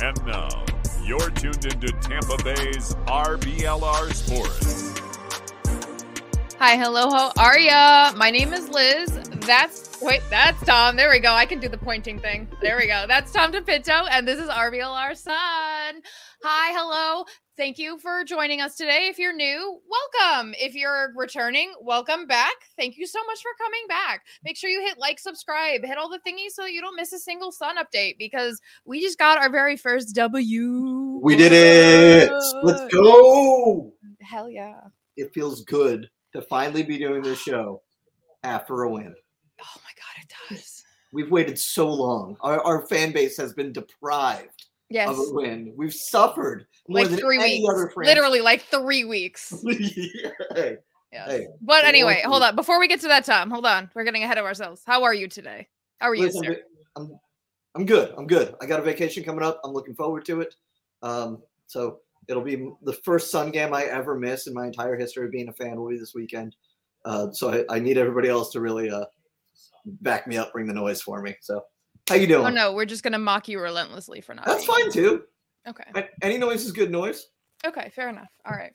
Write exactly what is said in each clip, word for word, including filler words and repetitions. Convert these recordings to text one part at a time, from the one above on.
And now, you're tuned into Tampa Bay's R B L R Sports. Hi, hello, how are ya? My name is Liz. That's, wait, that's Tom. There we go. I can do the pointing thing. There we go. That's Tom DePinto, and this is R B L R Sun. Hi, hello. Thank you for joining us today. If you're new, welcome. If you're returning, welcome back. Thank you so much for coming back. Make sure you hit like, subscribe, hit all the thingies so that you don't miss a single Sun update, because we just got our very first W. We did it. Let's go. Hell yeah. It feels good to finally be doing this show after a win. Oh my God, it does. We've waited so long. Our, our fan base has been deprived yes. of a win. We've suffered more like than three any weeks. other franchise. Literally like three weeks. yeah. Hey. Yes. Hey. But anyway, hold on. Before we get to that time, hold on. We're getting ahead of ourselves. How are you today? How are you, Listen, sir? I'm, I'm good. I'm good. I got a vacation coming up. I'm looking forward to it. Um, so it'll be the first Sun game I ever miss in my entire history of being a fan will be this weekend. Uh, so I, I need everybody else to really uh, back me up, bring the noise for me. So how you doing? Oh no, we're just gonna mock you relentlessly for not. That's being fine too. Okay. Any noise is good noise. Okay, fair enough. All right.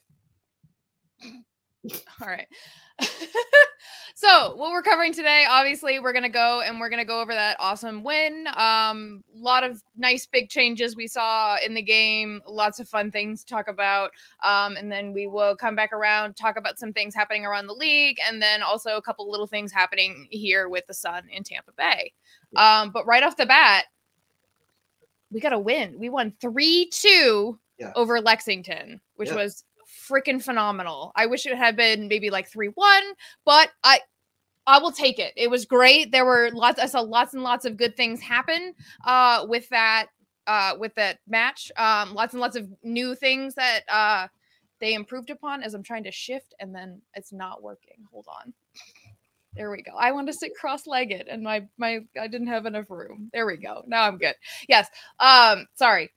All right. So what we're covering today, obviously, we're gonna go and we're gonna go over that awesome win. Um, a lot of nice big changes we saw in the game. Lots of fun things to talk about. Um, and then we will come back around, talk about some things happening around the league, and then also a couple little things happening here with the Sun in Tampa Bay. Um, but right off the bat, we got a win. We won three two yeah. over Lexington, which yeah. was freaking phenomenal. I wish it had been maybe like three one, but I I will take it. It was great. There were lots I saw lots and lots of good things happen uh with that uh with that match. Um lots and lots of new things that uh they improved upon as I'm trying to shift and then it's not working. Hold on. There we go. I want to sit cross-legged and my my I didn't have enough room. There we go. Now I'm good. Yes. Um sorry.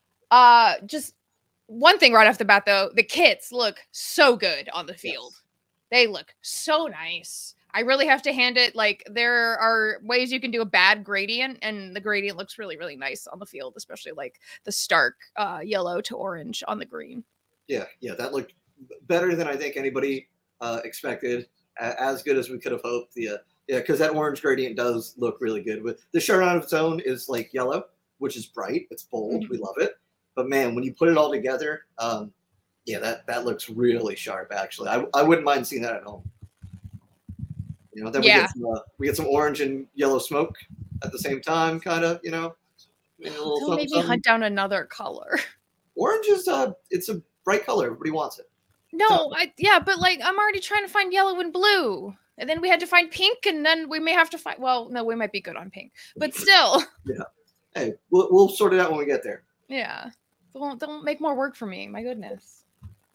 Uh just one thing right off the bat, though, the kits look so good on the field. Yes. They look so nice. I really have to hand it, like, there are ways you can do a bad gradient, and the gradient looks really, really nice on the field, especially, like, the stark uh, yellow to orange on the green. Yeah, yeah, that looked better than I think anybody uh, expected, uh, as good as we could have hoped. The, uh, yeah, because that orange gradient does look really good. With the shirt on its own is, like, yellow, which is bright. It's bold. Mm-hmm. We love it. But man, when you put it all together, um, yeah, that, that looks really sharp. Actually, I I wouldn't mind seeing that at home. You know, then yeah. we get some uh, we get some orange and yellow smoke at the same time, kind of. You know, a little so maybe something. Hunt down another color. Orange is uh, it's a bright color. Everybody wants it. No, so, I yeah, but like I'm already trying to find yellow and blue, and then we had to find pink, and then we may have to find. Well, no, we might be good on pink, but still. Yeah. Hey, we'll we'll sort it out when we get there. Yeah. Don't, don't make more work for me. My goodness.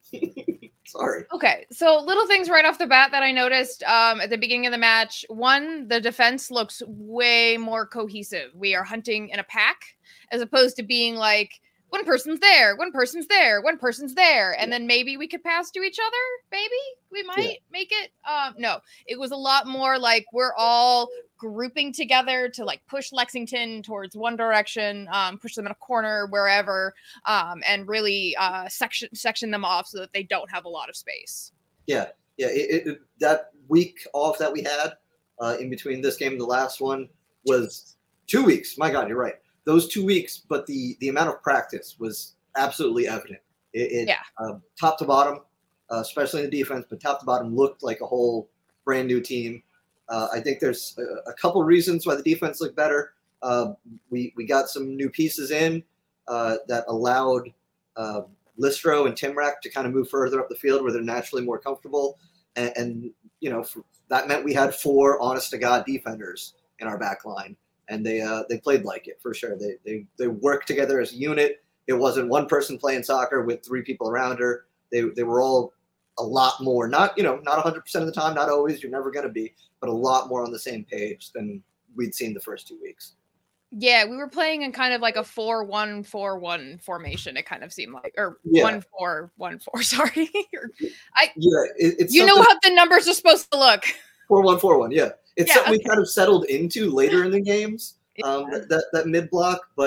Sorry. Okay. So little things right off the bat that I noticed um, at the beginning of the match. One, the defense looks way more cohesive. We are hunting in a pack as opposed to being like, one person's there, one person's there, one person's there. And yeah. then maybe we could pass to each other. Maybe we might yeah. make it. Um, no, it was a lot more like we're all grouping together to like push Lexington towards one direction, um, push them in a corner, wherever, um, and really uh, section section them off so that they don't have a lot of space. Yeah. Yeah. It, it, that week off that we had uh, in between this game and the last one was two weeks. My God, you're right. Those two weeks, but the, the amount of practice was absolutely evident. It, it yeah. uh, top to bottom, uh, especially in the defense, but top to bottom looked like a whole brand new team. Uh, I think there's a, a couple reasons why the defense looked better. Uh, we we got some new pieces in uh, that allowed uh, Listro and Timrak to kind of move further up the field where they're naturally more comfortable. And, and you know, for, that meant we had four honest to God defenders in our back line. And they uh, they played like it for sure. They they they worked together as a unit. It wasn't one person playing soccer with three people around her. They they were all a lot more. Not you know not one hundred percent of the time. Not always. You're never going to be, but a lot more on the same page than we'd seen the first two weeks. Yeah, we were playing in kind of like a four one four one formation. It kind of seemed like, or yeah. one four one four. Sorry, I yeah. It, it's you know how the numbers are supposed to look. Four one four one. Yeah. It's yeah, something okay. we kind of settled into later in the games, um, yeah. that, that mid block, but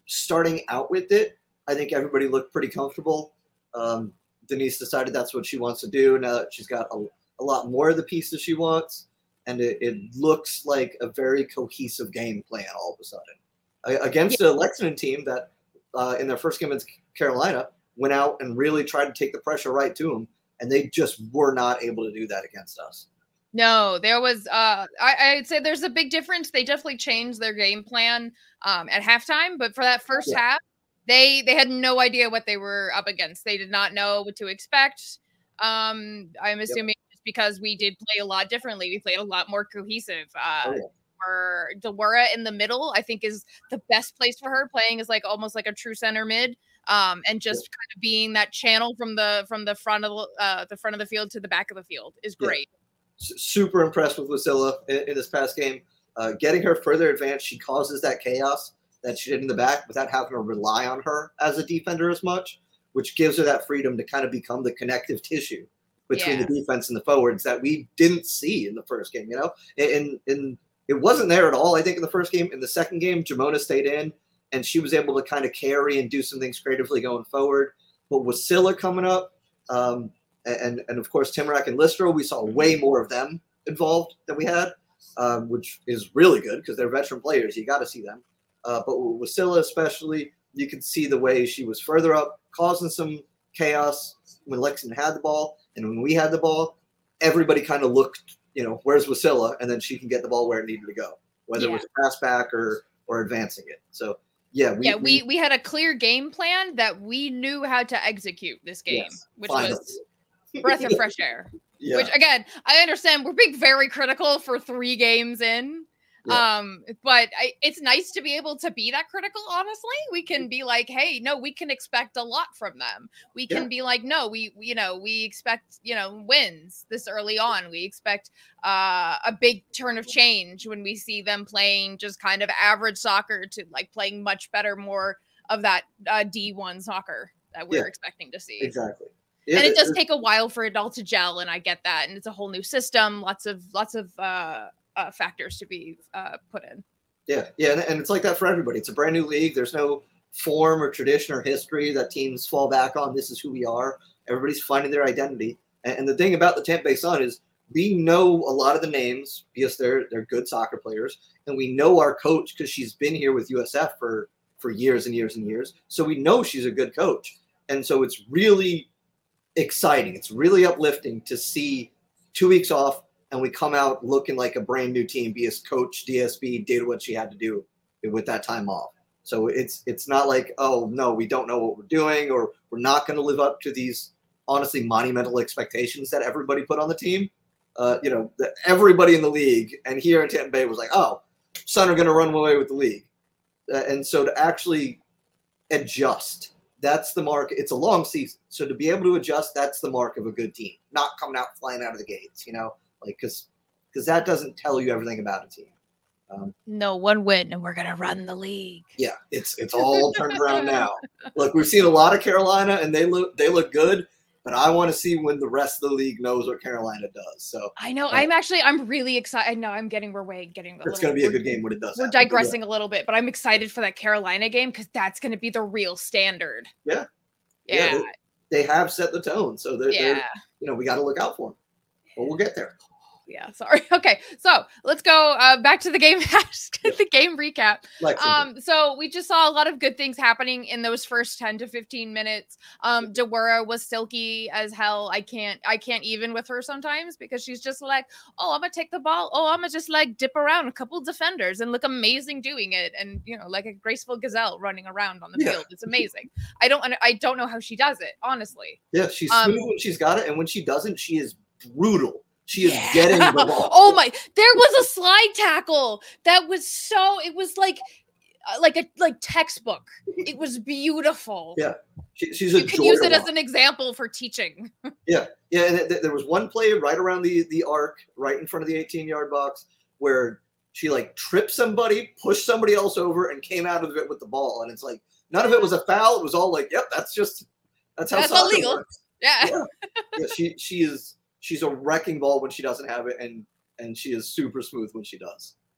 starting out with it, I think everybody looked pretty comfortable. Um, Denise decided that's what she wants to do. Now that she's got a, a lot more of the pieces she wants, and it, it looks like a very cohesive game plan all of a sudden. I, against yeah. a Lexington team that uh, in their first game against Carolina went out and really tried to take the pressure right to them, and they just were not able to do that against us. No, there was, uh, I, I'd say there's a big difference. They definitely changed their game plan um, at halftime, but for that first yeah. half, they they had no idea what they were up against. They did not know what to expect. Um, I'm assuming yep. just because we did play a lot differently. We played a lot more cohesive. Uh, oh, yeah. For Dewara in the middle, I think is the best place for her. Playing is like almost like a true center mid, um, and just yep. kind of being that channel from the from the front of uh, the front of the field to the back of the field is great. Yeah. Super impressed with Lucilla in, in this past game. Uh, getting her further advanced, she causes that chaos that she did in the back without having to rely on her as a defender as much, which gives her that freedom to kind of become the connective tissue between yeah. the defense and the forwards that we didn't see in the first game, you know? And, and it wasn't there at all, I think, in the first game. In the second game, Jamona stayed in, and she was able to kind of carry and do some things creatively going forward. But with Scylla coming up, um, And, and of course, Timrak and Listro, we saw way more of them involved than we had, um, which is really good because they're veteran players. You got to see them. Uh, but with Scylla especially, you could see the way she was further up, causing some chaos when Lexington had the ball. And when we had the ball, everybody kind of looked, you know, where's Wasilla? And then she can get the ball where it needed to go, whether yeah. it was a pass back or or advancing it. So, yeah. We, yeah, we, we, we had a clear game plan that we knew how to execute this game, yes, which finally. was – breath of fresh air. Yeah. Which again, I understand we're being very critical for three games in. Yeah. Um, but I, it's nice to be able to be that critical. Honestly, we can be like, hey, no, we can expect a lot from them. We can yeah. be like, no, we, you know, we expect, you know, wins this early on. We expect uh, a big turn of change when we see them playing just kind of average soccer to like playing much better, more of that uh, D one soccer that we're yeah. expecting to see. Exactly. Yeah, and it does take a while for it all to gel, and I get that. And it's a whole new system, lots of lots of uh, uh, factors to be uh, put in. Yeah, yeah, and, and it's like that for everybody. It's a brand new league. There's no form or tradition or history that teams fall back on. This is who we are. Everybody's finding their identity. And, and the thing about the Tampa Bay Sun is we know a lot of the names because they're they're good soccer players, and we know our coach because she's been here with U S F for for years and years and years. So we know she's a good coach, and so it's really exciting. It's really uplifting to see two weeks off and we come out looking like a brand new team because Coach D S B did what she had to do with that time off. So it's it's not like, oh, no, we don't know what we're doing or we're not going to live up to these honestly monumental expectations that everybody put on the team. Uh, you know, the, everybody in the league and here in Tampa Bay was like, oh, Sun are going to run away with the league. Uh, and so to actually adjust, that's the mark. It's a long season. So to be able to adjust, that's the mark of a good team, not coming out flying out of the gates, you know, like, cause, cause that doesn't tell you everything about a team. Um, no, one win and we're going to run the league. Yeah. It's, it's all turned around now. Look, we've seen a lot of Carolina and they look, they look good, but I want to see when the rest of the league knows what Carolina does. So I know uh, I'm actually, I'm really excited. No, I'm getting, we're way getting, a it's going to be a good game when it does. We're happen, digressing yeah. a little bit, but I'm excited for that Carolina game because that's going to be the real standard. Yeah. Yeah. yeah they, they have set the tone. So they're, yeah. they're you know, we got to look out for them, but we'll get there. Yeah, sorry. Okay, so let's go uh, back to the game. the game recap. Lexington. Um, so we just saw a lot of good things happening in those first ten to fifteen minutes. Um, Dewara was silky as hell. I can't, I can't even with her sometimes because she's just like, oh, I'm gonna take the ball. Oh, I'm gonna just like dip around a couple defenders and look amazing doing it, and you know, like a graceful gazelle running around on the yeah. field. It's amazing. I don't, I don't know how she does it, honestly. Yeah, she's um, smooth when she's got it, and when she doesn't, she is brutal. She is yeah. getting the ball. Oh my, there was a slide tackle that was so, it was like, uh, like a, like textbook. It was beautiful. Yeah. She, she's a You can use it as an example for teaching. yeah. Yeah. And th- there was one play right around the, the arc, right in front of the eighteen yard box where she like tripped somebody, pushed somebody else over and came out of it with the ball. And it's like, none of it was a foul. It was all like, yep, that's just, that's how that's soccer illegal. works. Yeah. Yeah. yeah. She, she is, She's a wrecking ball when she doesn't have it, and and she is super smooth when she does.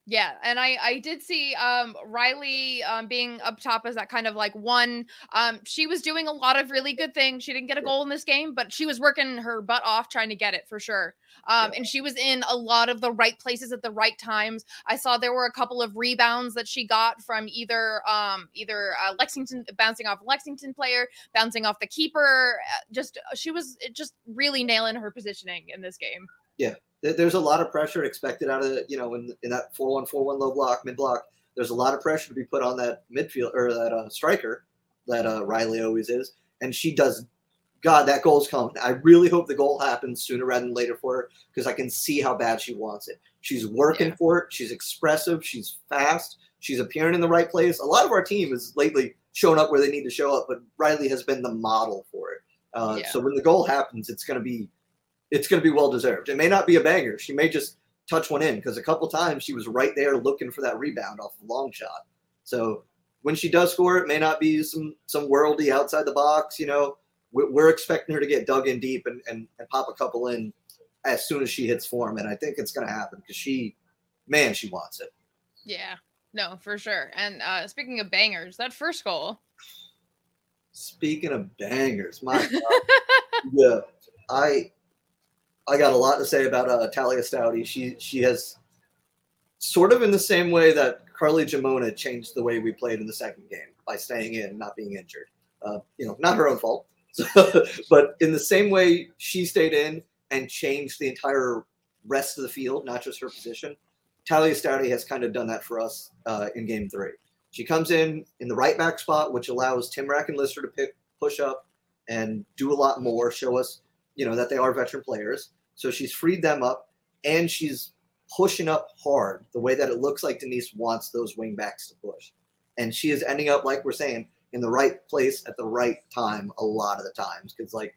Yeah, and I I did see um Riley um being up top as that kind of like one. Um she was doing a lot of really good things. She didn't get a goal in this game, but she was working her butt off trying to get it for sure. Um Yeah. and she was in a lot of the right places at the right times. I saw there were a couple of rebounds that she got from either um either uh, Lexington bouncing off a Lexington player, bouncing off the keeper. uh, Just she was just really nailing her positioning in this game. Yeah, there's a lot of pressure expected out of, you know, in, in that four one four one low block, mid block. There's a lot of pressure to be put on that midfield or that uh, striker that uh, Riley always is. And she does, God, that goal's coming. I really hope the goal happens sooner rather than later for her because I can see how bad she wants it. She's working Yeah. for it. She's expressive. She's fast. She's appearing in the right place. A lot of our team has lately shown up where they need to show up, but Riley has been the model for it. Uh, Yeah. So when the goal happens, it's going to be it's going to be well deserved. It may not be a banger. She may just touch one in because a couple times she was right there looking for that rebound off the long shot. So when she does score, it may not be some some worldy outside the box. You know, we're, we're expecting her to get dug in deep and, and, and pop a couple in as soon as she hits form. And I think it's going to happen because she, man, she wants it. Yeah, no, for sure. And uh speaking of bangers, that first goal. Speaking of bangers, my God. yeah, I I got a lot to say about uh, Talia Stouty. She she has sort of in the same way that Carly Jamona changed the way we played in the second game by staying in, not being injured. Uh, you know, not her own fault, but in the same way she stayed in and changed the entire rest of the field, not just her position. Talia Stouty has kind of done that for us uh, in game three. She comes in in the right back spot, which allows Timrack and Lister to pick, push up and do a lot more, show us, you know, that they are veteran players. So she's freed them up and she's pushing up hard the way that it looks like Denise wants those wing backs to push. And she is ending up, like we're saying, in the right place at the right time a lot of the times. Because, like,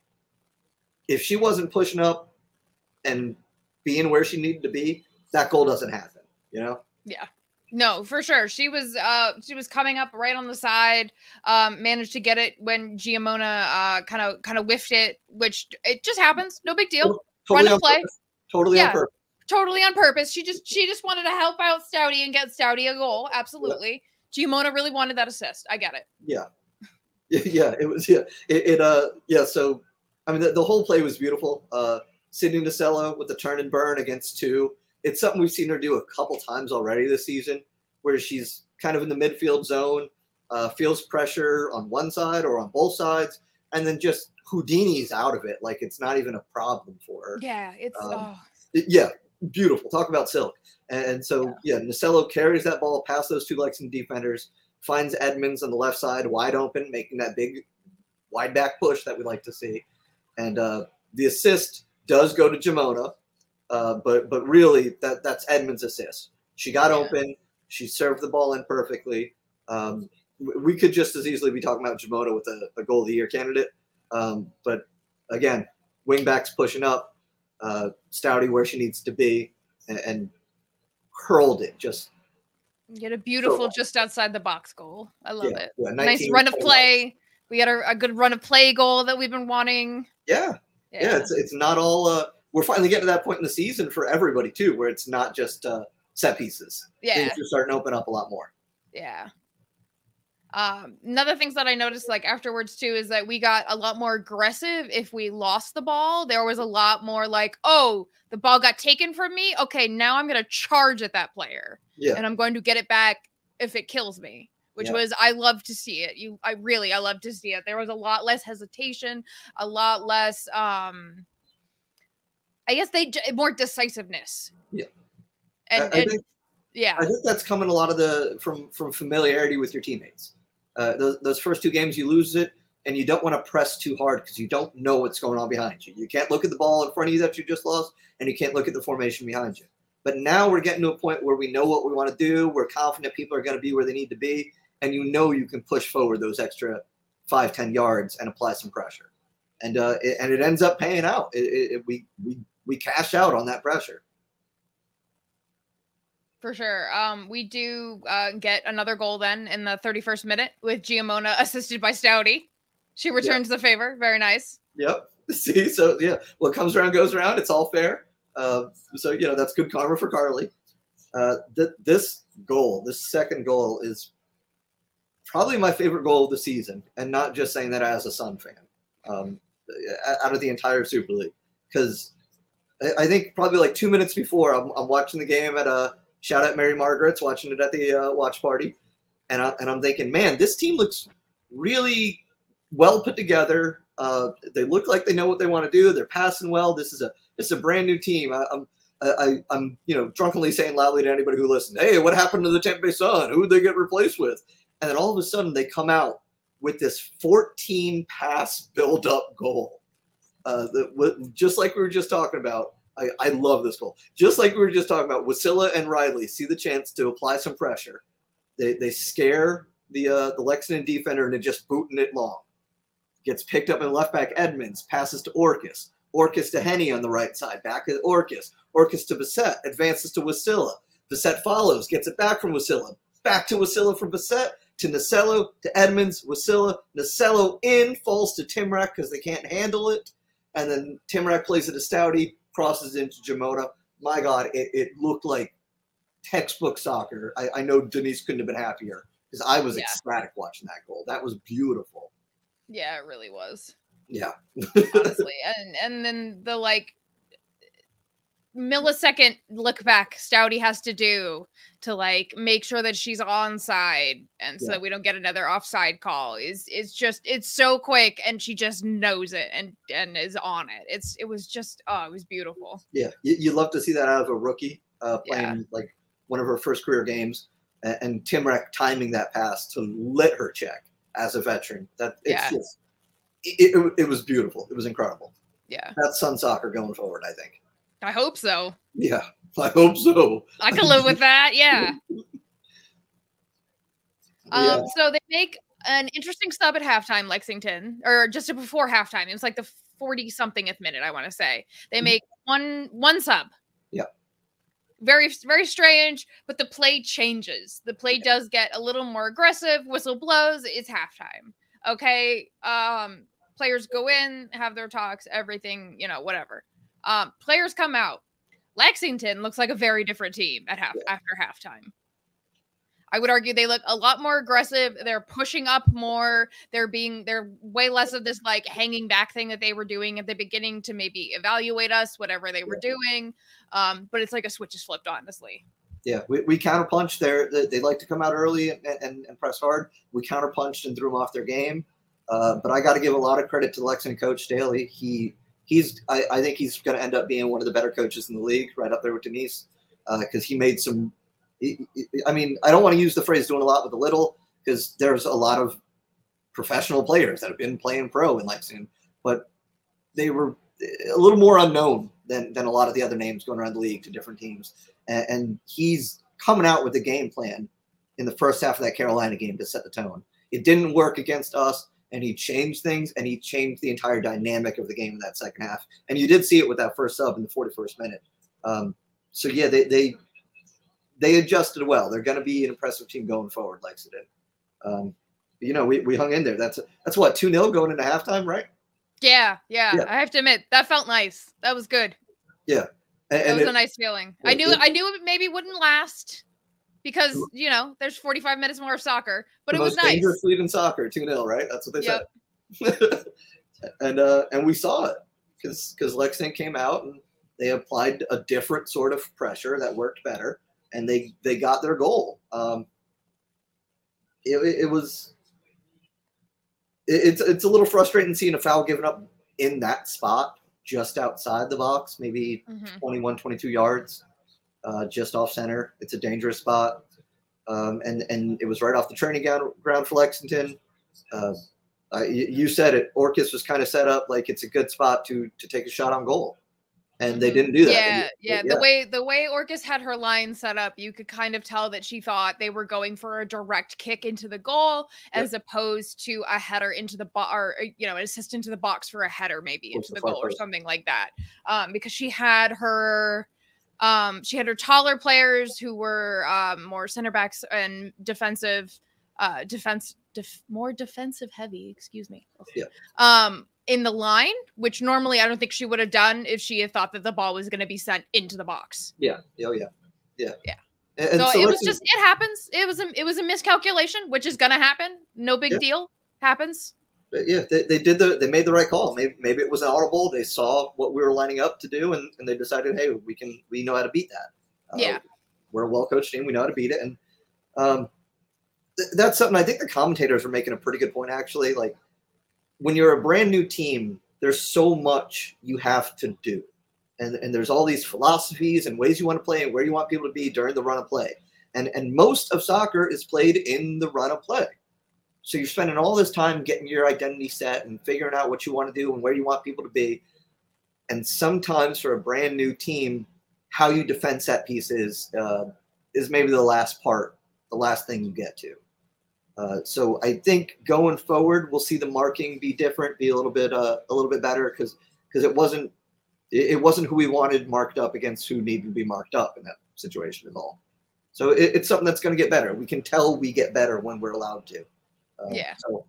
if she wasn't pushing up and being where she needed to be, that goal doesn't happen, you know? Yeah. No, for sure. She was uh she was coming up right on the side, um, managed to get it when Giamona uh kind of kind of whiffed it, which it just happens. No big deal. Totally Run on and play. purpose. Totally Yeah. on purpose. Totally on purpose. She just she just wanted to help out Stouty and get Stouty a goal. Absolutely. Giamona really wanted that assist. I get it. Yeah. Yeah, it was, yeah. It, it uh, yeah, so, I mean, the, the whole play was beautiful. Uh, Sydney Nasello with the turn and burn against two. It's something we've seen her do a couple times already this season, where she's kind of in the midfield zone, uh, feels pressure on one side or on both sides, and then just Houdini's out of it. Like, it's not even a problem for her. Yeah, it's Um, oh. It- yeah, beautiful. Talk about silk. And so, yeah, Nasello carries that ball past those two Lexington defenders, finds Edmonds on the left side wide open, making that big wide back push that we like to see. And uh, the assist does go to Jamona, uh, but but really that that's Edmonds' assist. She got Yeah. open. She served the ball in perfectly. Um, w- we could just as easily be talking about Jamona with a, a goal of the year candidate. Um, but again, wing backs pushing up, uh, Stouty where she needs to be, and, and hurled it. Just Get a beautiful well. just outside the box goal. I love yeah, it. yeah, Nice nineteen run of twenty. play. We got a, a good run of play goal that we've been wanting. Yeah, yeah, Yeah. it's it's not all. Uh, we're finally getting to that point in the season for everybody too, where it's not just uh, set pieces. Yeah. Things are starting to open up a lot more. Yeah. Um, another things that I noticed like afterwards too is that we got a lot more aggressive if we lost the ball. There was a lot more like, oh, the ball got taken from me. Okay, now I'm gonna charge at that player. Yeah. And I'm going to get it back if it kills me. Which Yeah. was I love to see it. You I really I love to see it. There was a lot less hesitation, a lot less um I guess they j- more decisiveness. Yeah. And, I, I and think yeah. I think that's coming a lot of the from from familiarity with your teammates. Uh, those, those first two games, you lose it, and you don't want to press too hard because you don't know what's going on behind you. You can't look at the ball in front of you that you just lost, and you can't look at the formation behind you. But now we're getting to a point where we know what we want to do. We're confident people are going to be where they need to be, and you know you can push forward those extra five, ten yards and apply some pressure. And uh, it, and it ends up paying out. It, it, it, we we we cash out on that pressure. For sure. Um, we do uh, get another goal then in the thirty-first minute with Giamona assisted by Stouty. She returns the favor. Very nice. Yep. See, so yeah, what comes around goes around. It's all fair. Uh, so you know that's good karma for Carly. Uh, th- this goal, this second goal, is probably my favorite goal of the season, and not just saying that as a Sun fan. Um, out of the entire Super League, because I think probably like two minutes before, I'm, I'm watching the game at a shout out Mary Margaret's, watching it at the uh, watch party, and I, and I'm thinking, man, this team looks really well put together. Uh, they look like they know what they want to do. They're passing well. This is a this is a brand new team. I, I'm I, I'm you know drunkenly saying loudly to anybody who listens, hey, what happened to the Tampa Bay Sun? Who did they get replaced with? And then all of a sudden they come out with this fourteen pass build up goal. Uh, the, just like we were just talking about, I, I love this goal. Just like we were just talking about, Wasilla and Riley see the chance to apply some pressure. They they scare the uh, the Lexington defender into just booting it long. Gets picked up in left back Edmonds, passes to Orcus. Orcus to Henny on the right side, back to Orcus. Orcus to Bissett, advances to Wasilla. Bissett follows, gets it back from Wasilla. Back to Wasilla from Bissett, to Nacello, to Edmonds, Wasilla, Nacello in, falls to Timrak because they can't handle it. And then Timrak plays it to Stouty, crosses into Jamota. My God, it, it looked like textbook soccer. I, I know Denise couldn't have been happier because I was yeah. ecstatic watching that goal. That was beautiful. Yeah, it really was. Yeah. Honestly. And and then the like millisecond look back Stouty has to do to like make sure that she's onside and so yeah. that we don't get another offside call is is just it's so quick, and she just knows it and and is on it. It's it was just oh it was beautiful. Yeah, you, you love to see that out of a rookie uh playing yeah. like one of her first career games, and, and Timrak timing that pass to let her check as a veteran. That it's yeah. just it, it, it was beautiful. It was incredible. Yeah, that's Sun soccer going forward, I think. I hope so. Yeah, I hope so. I can live with that. Yeah. um. Yeah. So they make an interesting sub at halftime, Lexington, or just before halftime. It was like the forty-somethingth minute, I want to say. They make one one sub. Yeah. Very, very strange, but the play changes. The play does get a little more aggressive. Whistle blows. It's halftime. Okay. Um. Players go in, have their talks, everything, you know, whatever. Um, players come out. Lexington looks like a very different team at half yeah. after halftime. I would argue they look a lot more aggressive. They're pushing up more. They're being they're way less of this like hanging back thing that they were doing at the beginning to maybe evaluate us, whatever they were yeah. doing. Um, but it's like a switch is flipped, honestly. Yeah, we, we counterpunched there. They, they like to come out early and, and, and press hard. We counterpunched and threw them off their game. Uh, but I got to give a lot of credit to Lexington coach Daly. He He's, I, I think he's going to end up being one of the better coaches in the league, right up there with Denise, because uh, he made some. He, he, I mean, I don't want to use the phrase "doing a lot with a little" because there's a lot of professional players that have been playing pro in Lexington, but they were a little more unknown than than a lot of the other names going around the league to different teams. And, and he's coming out with a game plan in the first half of that Carolina game to set the tone. It didn't work against us. And he changed things, and he changed the entire dynamic of the game in that second half. And you did see it with that first sub in the forty-first minute. Um, so yeah, they they they adjusted well. They're going to be an impressive team going forward, Lexington. Um, you know, we, we hung in there. That's that's what two nil going into halftime, right? Yeah, yeah, yeah. I have to admit that felt nice. That was good. Yeah, and, that and was it, a nice feeling. It, I knew it, I knew it maybe wouldn't last. Because, you know, there's forty-five minutes more of soccer, but it was nice. Dangerous lead in soccer, two nil, right? That's what they yep. said. and uh, and we saw it because because Lexington came out and they applied a different sort of pressure that worked better, and they they got their goal. Um, it, it, it was it, it's it's a little frustrating seeing a foul given up in that spot just outside the box, maybe mm-hmm. twenty-one, twenty-two yards. Uh, just off center. It's a dangerous spot. Um, and, and it was right off the training ground, ground for Lexington. Uh, uh, you, you said it. Orcus was kind of set up like it's a good spot to to take a shot on goal. And they didn't do that. Yeah, and, yeah. yeah. The way the way Orcus had her line set up, you could kind of tell that she thought they were going for a direct kick into the goal as yep. opposed to a header into the box, or you know, an assist into the box for a header maybe into the, the goal or something like that. Um, because she had her Um, she had her taller players who were um, more center backs and defensive, uh, defense, def- more defensive heavy. Excuse me. Yeah. Um, in the line, which normally I don't think she would have done if she had thought that the ball was going to be sent into the box. Yeah. Oh yeah. Yeah. Yeah. And, and so, so it was let's- just it happens. It was a it was a miscalculation, which is gonna happen. No big Yeah. deal. Happens. yeah, they, they did the they made the right call. Maybe maybe it was an audible. They saw what we were lining up to do, and, and they decided, hey, we can we know how to beat that. Uh, Yeah. we're a well coached team. We know how to beat it, and um, th- that's something I think the commentators were making a pretty good point. Actually, like when you're a brand new team, there's so much you have to do, and and there's all these philosophies and ways you want to play and where you want people to be during the run of play, and and most of soccer is played in the run of play. So you're spending all this time getting your identity set and figuring out what you want to do and where you want people to be. And sometimes for a brand new team, how you defend set pieces uh, is maybe the last part, the last thing you get to. Uh, so I think going forward, we'll see the marking be different, be a little bit uh, a little bit better because because it wasn't it, it wasn't who we wanted marked up against who needed to be marked up in that situation at all. So it, it's something that's going to get better. We can tell we get better when we're allowed to. Uh, Yeah. So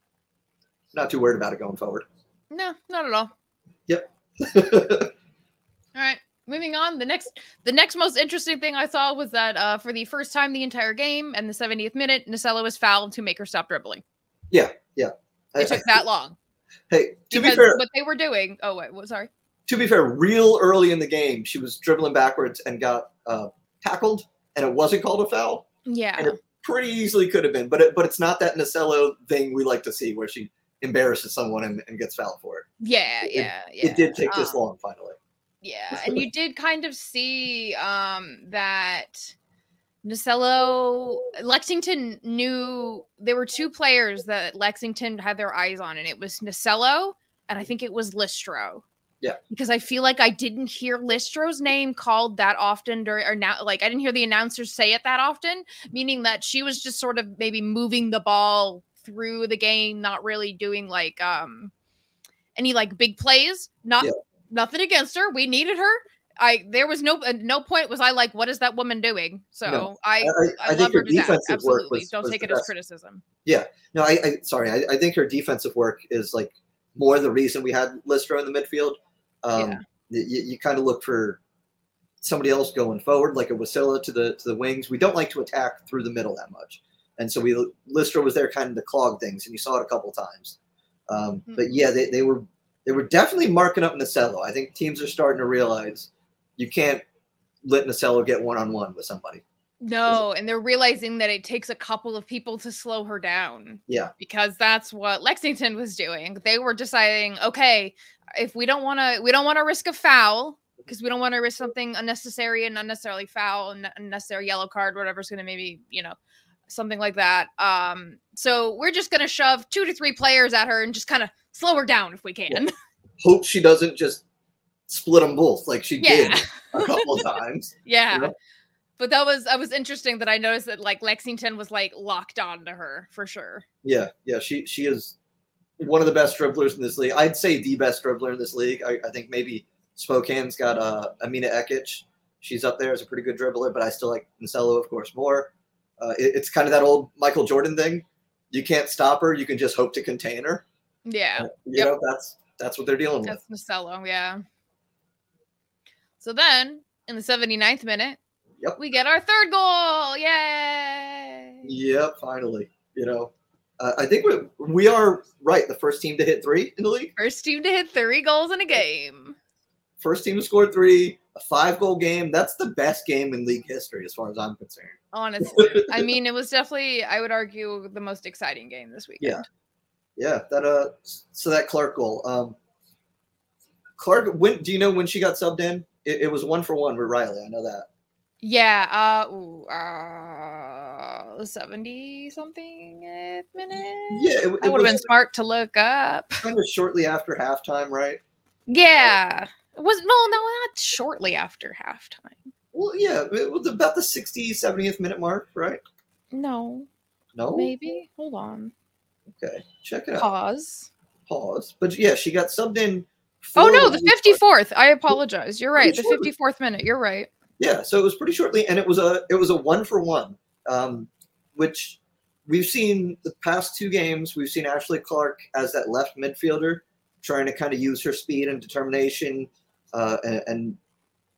not too worried about it going forward. No, not at all. Yep. All right. Moving on. The next the next most interesting thing I saw was that uh, for the first time the entire game and the seventieth minute, Nacella was fouled to make her stop dribbling. Yeah. Yeah. It took that long. Hey, to because be fair, what they were doing. Oh wait, what, sorry. to be fair, real early in the game, she was dribbling backwards and got uh, tackled, and it wasn't called a foul. Yeah. And it pretty easily could have been, but it, but it's not that Nacella thing we like to see where she embarrasses someone and, and gets fouled for it. Yeah, It- yeah, yeah. It did take this Um, long, finally. Yeah, and you did kind of see um, that Nacello, Lexington knew there were two players that Lexington had their eyes on, and it was Nacello and I think it was Listro. Yeah. Because I feel like I didn't hear Listro's name called that often during, or now, like I didn't hear the announcers say it that often, meaning that she was just sort of maybe moving the ball through the game, not really doing like um any like big plays. Not Yeah. Nothing against her. We needed her. I there was no at no point was I like, what is that woman doing? So No. I I- I I, think love her her to death. defensive work Absolutely. was- Don't was take the it as best. criticism. No, I, I sorry. I, I think her defensive work is like more the reason we had Listro in the midfield. Um, Yeah. You, you kind of look for somebody else going forward, like a Wasilla to the to the wings. We don't like to attack through the middle that much, and so we Listro was there kind of to clog things, and you saw it a couple times. Um, Hmm. But yeah, they, they were they were definitely marking up Nacello. I think teams are starting to realize you can't let Nacello get one on one with somebody. No, and they're realizing that it takes a couple of people to slow her down. Yeah. Because that's what Lexington was doing. They were deciding, okay, if we don't want to we don't want to risk a foul because we don't want to risk something unnecessary and unnecessarily foul and unnecessary yellow card, whatever's going to maybe, you know, something like that. Um, so we're just going to shove two to three players at her and just kind of slow her down if we can. Hope she doesn't just split them both like she Yeah. did a couple times. Yeah. Yeah. But that was I was interesting that I noticed that like Lexington was like locked on to her for sure. Yeah, yeah, she she is one of the best dribblers in this league. I'd say the best dribbler in this league. I, I think maybe Spokane's got uh, Amina Ekic. She's up there as a pretty good dribbler, but I still like Nacello, of course, more. Uh, it, it's kind of that old Michael Jordan thing. You can't stop her. You can just hope to contain her. Yeah. Uh, you Yep. know, that's that's what they're dealing with. That's Nacello, yeah. So then in the seventy-ninth minute, Yep. we get our third goal. Yay! Yep, finally. You know, uh, I think we, we are right. The first team to hit three in the league. First team to hit three goals in a game. First team to score three. A five-goal game. That's the best game in league history, as far as I'm concerned. Honestly. I mean, it was definitely, I would argue, the most exciting game this weekend. Yeah, that uh, so that Clark goal. Um, Clark, when do you know when she got subbed in? It, it was one for one with Riley. I know that. Yeah, uh, ooh, uh, seventy something minute. Yeah, it, That it would have was been smart to look up. kind of shortly after halftime, right? Yeah. It was no, no, not shortly after halftime. Well, yeah, it was about the sixtieth, seventieth minute mark, right? No, No, maybe. Hold on. okay, check it out. Pause. Pause. But yeah, she got subbed in. Oh for no, the Riley. fifty-fourth. I apologize. You're right. The Pretty short. fifty-fourth minute. You're right. Yeah, so it was pretty shortly, and it was a it was a one for one, um, which we've seen the past two games. We've seen Ashley Clark as that left midfielder, trying to kind of use her speed and determination, uh, and, and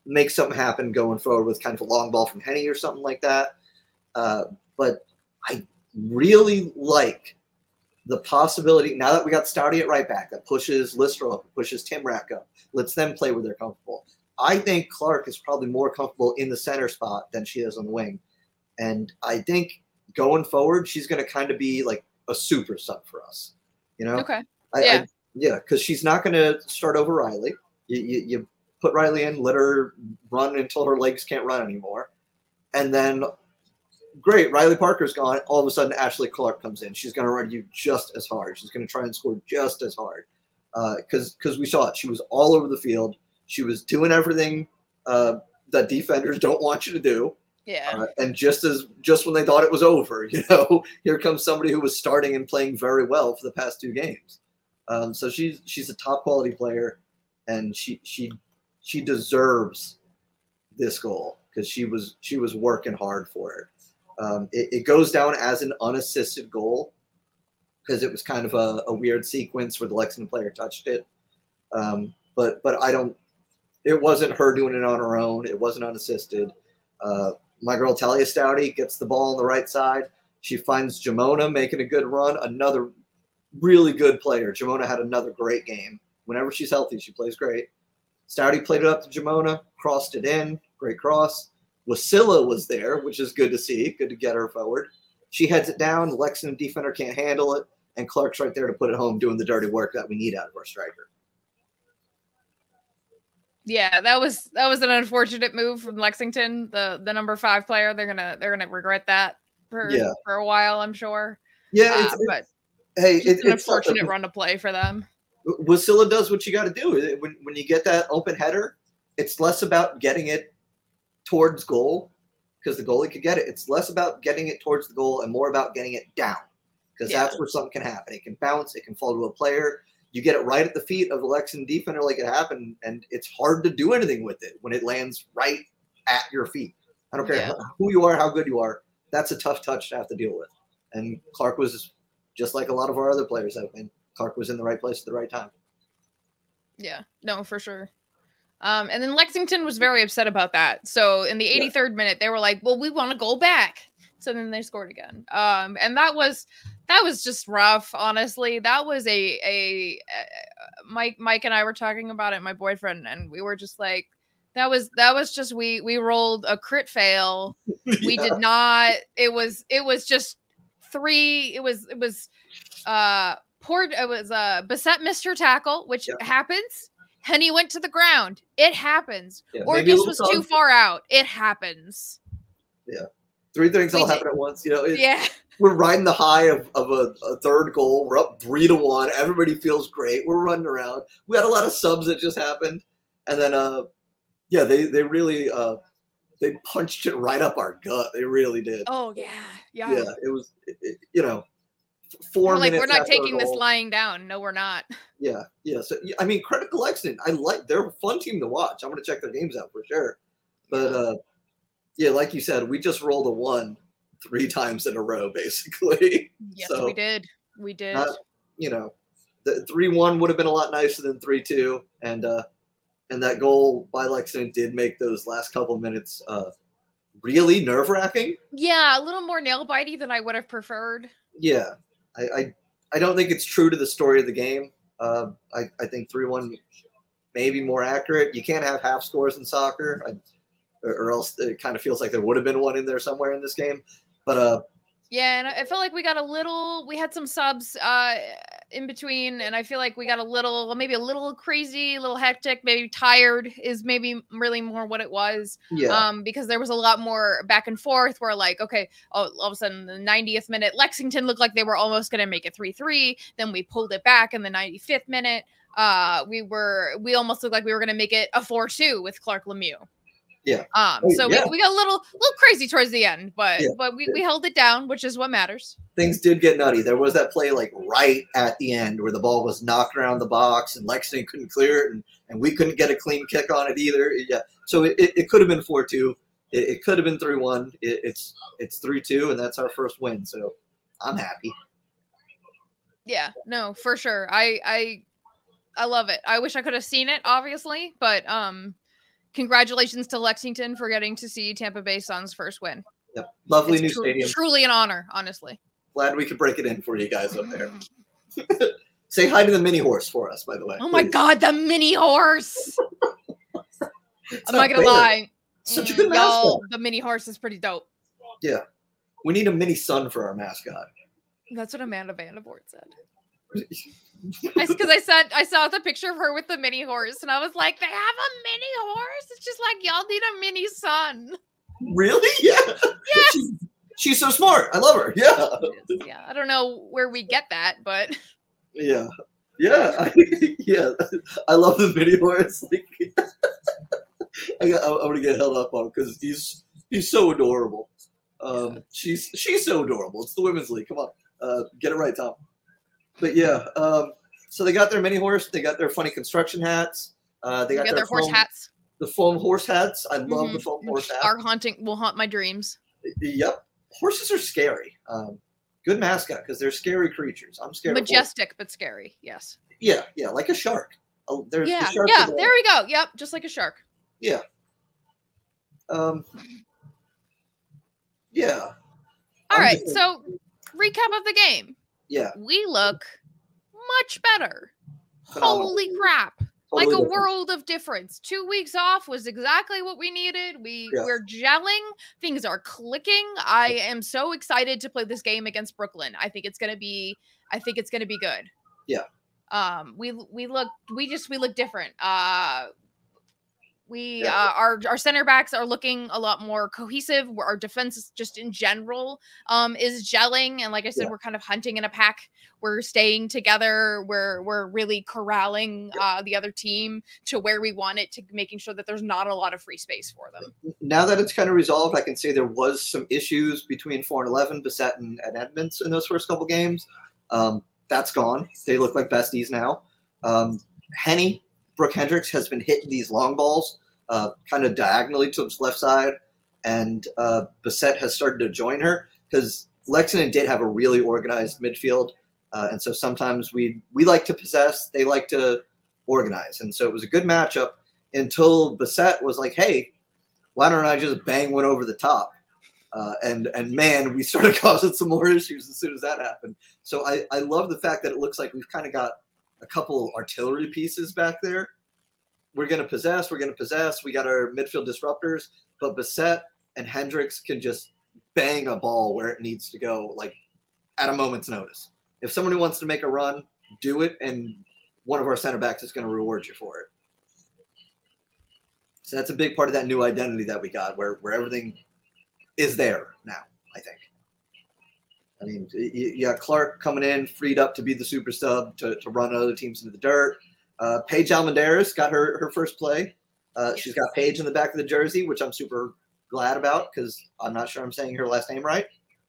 make something happen going forward with kind of a long ball from Henny or something like that. Uh, but I really like the possibility, now that we got Stouty at right back, that pushes Lister up, pushes Tim Rack up, lets them play where they're comfortable. I think Clark is probably more comfortable in the center spot than she is on the wing. And I think going forward, she's going to kind of be like a super sub for us. You know? Okay. I, yeah. I, yeah, because she's not going to start over Riley. You, you, you put Riley in, let her run until her legs can't run anymore. And then, great, Riley Parker's gone. All of a sudden, Ashley Clark comes in. She's going to run you just as hard. She's going to try and score just as hard. Because uh, because we saw it. She was all over the field. She was doing everything uh, that defenders don't want you to do. Yeah. Uh, and just as just when they thought it was over, you know, here comes somebody who was starting and playing very well for the past two games. Um, so she's she's a top quality player, and she she she deserves this goal because she was she was working hard for it. Um, it. It goes down as an unassisted goal because it was kind of a, a weird sequence where the Lexington player touched it. Um, but but I don't. It wasn't her doing it on her own. It wasn't unassisted. Uh, my girl Talia Stouty gets the ball on the right side. She finds Jamona making a good run. Another really good player. Jamona had another great game. Whenever she's healthy, she plays great. Stouty played it up to Jamona, crossed it in. Great cross. Wasilla was there, which is good to see. Good to get her forward. She heads it down. The Lexington defender can't handle it. And Clark's right there to put it home, doing the dirty work that we need out of our striker. Yeah, that was that was an unfortunate move from Lexington, the the number five player. They're gonna they're gonna regret that for yeah. for a while, I'm sure. Yeah, uh, it's, but it's, hey, it's it, an it's unfortunate uh, run to play for them. Wasilla does what you got to do. When when you get that open header, it's less about getting it towards goal because the goalie could get it. It's less about getting it towards the goal and more about getting it down because Yeah. that's where something can happen. It can bounce. It can fall to a player. You get it right at the feet of the Lexington defender like it happened, and it's hard to do anything with it when it lands right at your feet. I don't care Yeah. who you are, how good you are. That's a tough touch to have to deal with. And Clark was just like a lot of our other players have been. Clark was in the right place at the right time. Yeah, no, for sure. Um, and then Lexington was very upset about that. So in the eighty-third yeah. minute, they were like, well, we want to go back. So then they scored again. Um, and that was that was just rough, honestly. That was a a, a Mike Mike and I were talking about it, my boyfriend, and we were just like, that was that was just we we rolled a crit fail. yeah. We did not. It was it was just three. It was it was uh poor. It was uh Bissett missed her tackle, which yeah. happens. Henny went to the ground. It happens. Yeah, or this was too far out. It happens. Yeah. Three things all happen at once. You know, it, yeah. We're riding the high of, of a, a third goal. We're up three to one. Everybody feels great. We're running around. We had a lot of subs that just happened. And then, uh, yeah, they, they really uh, they punched it right up our gut. They really did. Oh, yeah. Yeah. Yeah, it was, it, it, you know, four we're like, minutes. We're not taking this lying down. No, we're not. Yeah, yeah. So, I mean, credit to Lexington. I like, they're a fun team to watch. I'm going to check their games out for sure. But, uh, yeah, like you said, we just rolled a one three times in a row, basically. Yes, so, we did. We did. Not, you know, the three one would have been a lot nicer than three two. And uh, and that goal by Lexington did make those last couple minutes uh, really nerve-wracking. Yeah, a little more nail-bitey than I would have preferred. Yeah. I, I, I don't think it's true to the story of the game. Uh, I, I think three one may be more accurate. You can't have half scores in soccer. I, or else it kind of feels like there would have been one in there somewhere in this game. But uh, yeah, and I felt like we got a little, we had some subs uh, in between, and I feel like we got a little, maybe a little crazy, a little hectic, maybe tired is maybe really more what it was. Yeah. Um, because there was a lot more back and forth where like, okay, oh, all of a sudden the ninetieth minute, Lexington looked like they were almost going to make it three three. Then we pulled it back in the ninety-fifth minute. Uh, we were, we almost looked like we were going to make it a four two with Clark Lemieux. Yeah. Um. Oh, so yeah. we, we got a little little crazy towards the end, but yeah. but we, we held it down, which is what matters. Things did get nutty. There was that play like right at the end where the ball was knocked around the box and Lexington couldn't clear it, and, and we couldn't get a clean kick on it either. Yeah. So it, it, it could have been four two. It, it could have been three one. It, it's it's three two, and that's our first win. So I'm happy. Yeah. No, for sure. I I I love it. I wish I could have seen it, obviously, but um. congratulations to Lexington for getting to see Tampa Bay Suns first win. Yep. Lovely It's new tru- stadium. Truly an honor, honestly. Glad we could break it in for you guys up there. Say hi to the mini horse for us, by the way. Oh my please. God, the mini horse. It's I'm not gonna fair. lie. Such a Mm, good mascot. y'all, the mini horse is pretty dope. Yeah. We need a mini sun for our mascot. That's what Amanda Vandervoort said. Because I, I said I saw the picture of her with the mini horse, and I was like, "They have a mini horse." It's just like y'all need a mini sun. Really? Yeah. Yes. She's, she's so smart. I love her. Yeah. Yeah, I don't know where we get that, but Yeah. Yeah. I, yeah. I love the mini horse. Like, I got, I'm gonna get held up on because he's he's so adorable. Um, she's she's so adorable. It's the women's league. Come on, uh, get it right, Tom. But yeah, um, so they got their mini horse. They got their funny construction hats. Uh, they we got got their, their horse foam, hats. The foam horse hats. I love Mhm. the foam horse hats. Are haunting will haunt my dreams. Yep, horses are scary. Um, good mascot because they're scary creatures. I'm scared. Majestic but scary. Yes. Of yeah, yeah, like a shark. Oh, there's Yeah. the shark Yeah. is a- There we go. Yep. Just like a shark. Yeah. Um. Yeah. All I'm right. just- So, recap of the game. Yeah. We look much better. Phenomenal. Holy crap. Like Totally a different. world of difference. Two weeks off was exactly what we needed. We Yeah. we're gelling. Things are clicking. I am so excited to play this game against Brooklyn. I think it's gonna be. I think it's gonna be good. Yeah. Um. We we look. We just we look different. Uh. We Yeah. uh, our our center backs are looking a lot more cohesive. Our defense is just in general um is gelling, and like I said, Yeah. we're kind of hunting in a pack. We're staying together. We're we're really corralling uh, the other team to where we want it, to making sure that there's not a lot of free space for them. Now that it's kind of resolved, I can say there was some issues between four and eleven, Bissett and, and Edmonds in those first couple games. Um, that's gone. They look like besties now. Um, Henny, Brooke Hendricks has been hitting these long balls uh, kind of diagonally to his left side, and uh, Bissett has started to join her because Lexington did have a really organized midfield, uh, and so sometimes we we like to possess, they like to organize, and so it was a good matchup until Bissett was like, "Hey, why don't I just bang one over the top?" Uh, and and man, we started causing some more issues as soon as that happened. So I, I love the fact that it looks like we've kind of got a couple artillery pieces back there. We're going to possess. We're going to possess. We got our midfield disruptors, but Bissett and Hendricks can just bang a ball where it needs to go, like at a moment's notice. If somebody wants to make a run, do it, and one of our center backs is going to reward you for it. So that's a big part of that new identity that we got, where where everything is there now, I think. I mean, you, you got Clark coming in, freed up to be the super sub, to, to run other teams into the dirt. Uh, Paige Almendares got her, her first play. Uh, she's got Paige in the back of the jersey, which I'm super glad about because I'm not sure I'm saying her last name right.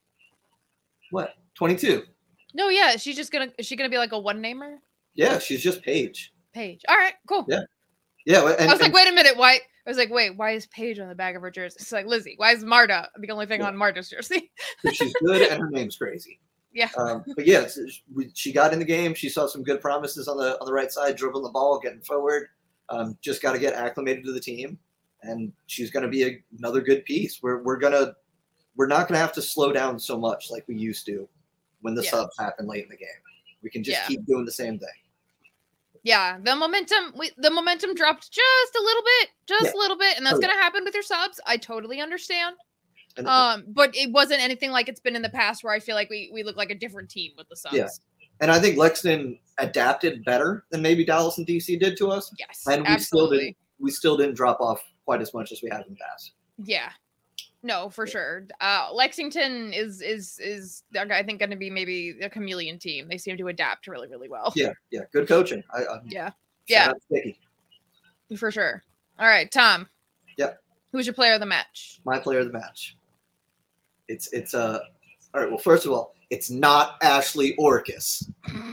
What? twenty-two. No, yeah, she's just gonna. Is she gonna be like a one namer? Yeah, she's just Paige. Paige. All right, cool. Yeah. Yeah. And, I was like, and- wait a minute, why? I was like, wait, why is Paige on the back of her jersey? It's like, Lizzie, why is Marta the only thing Yeah. on Marta's jersey? she's good and her name's crazy. Yeah. Um, but yeah, it's- it's- we, she got in the game. She saw some good promises on the on the right side, dribbling the ball, getting forward. Um, just got to get acclimated to the team, and she's going to be a, another good piece. We're we're gonna we're not going to have to slow down so much like we used to when the Yeah. subs happen late in the game. We can just Yeah. keep doing the same thing. Yeah, the momentum we, the momentum dropped just a little bit, just Yeah. a little bit, and that's Oh, yeah. gonna happen with your subs. I totally understand. And, Um, but it wasn't anything like it's been in the past where I feel like we we look like a different team with the subs. Yeah. and I think Lexington adapted better than maybe Dallas and D C did to us, Yes, and we still absolutely. didn't we still didn't drop off quite as much as we have in the past. Yeah. No, for sure. Uh, Lexington is is is I think going to be maybe a chameleon team. They seem to adapt really really well. Yeah, yeah, good coaching. I, I, Yeah. shout Yeah. out to Vicky. For sure. All right, Tom. Yep. Who's your player of the match? My player of the match. It's it's uh all right. Well, first of all, it's not Ashley Orcus.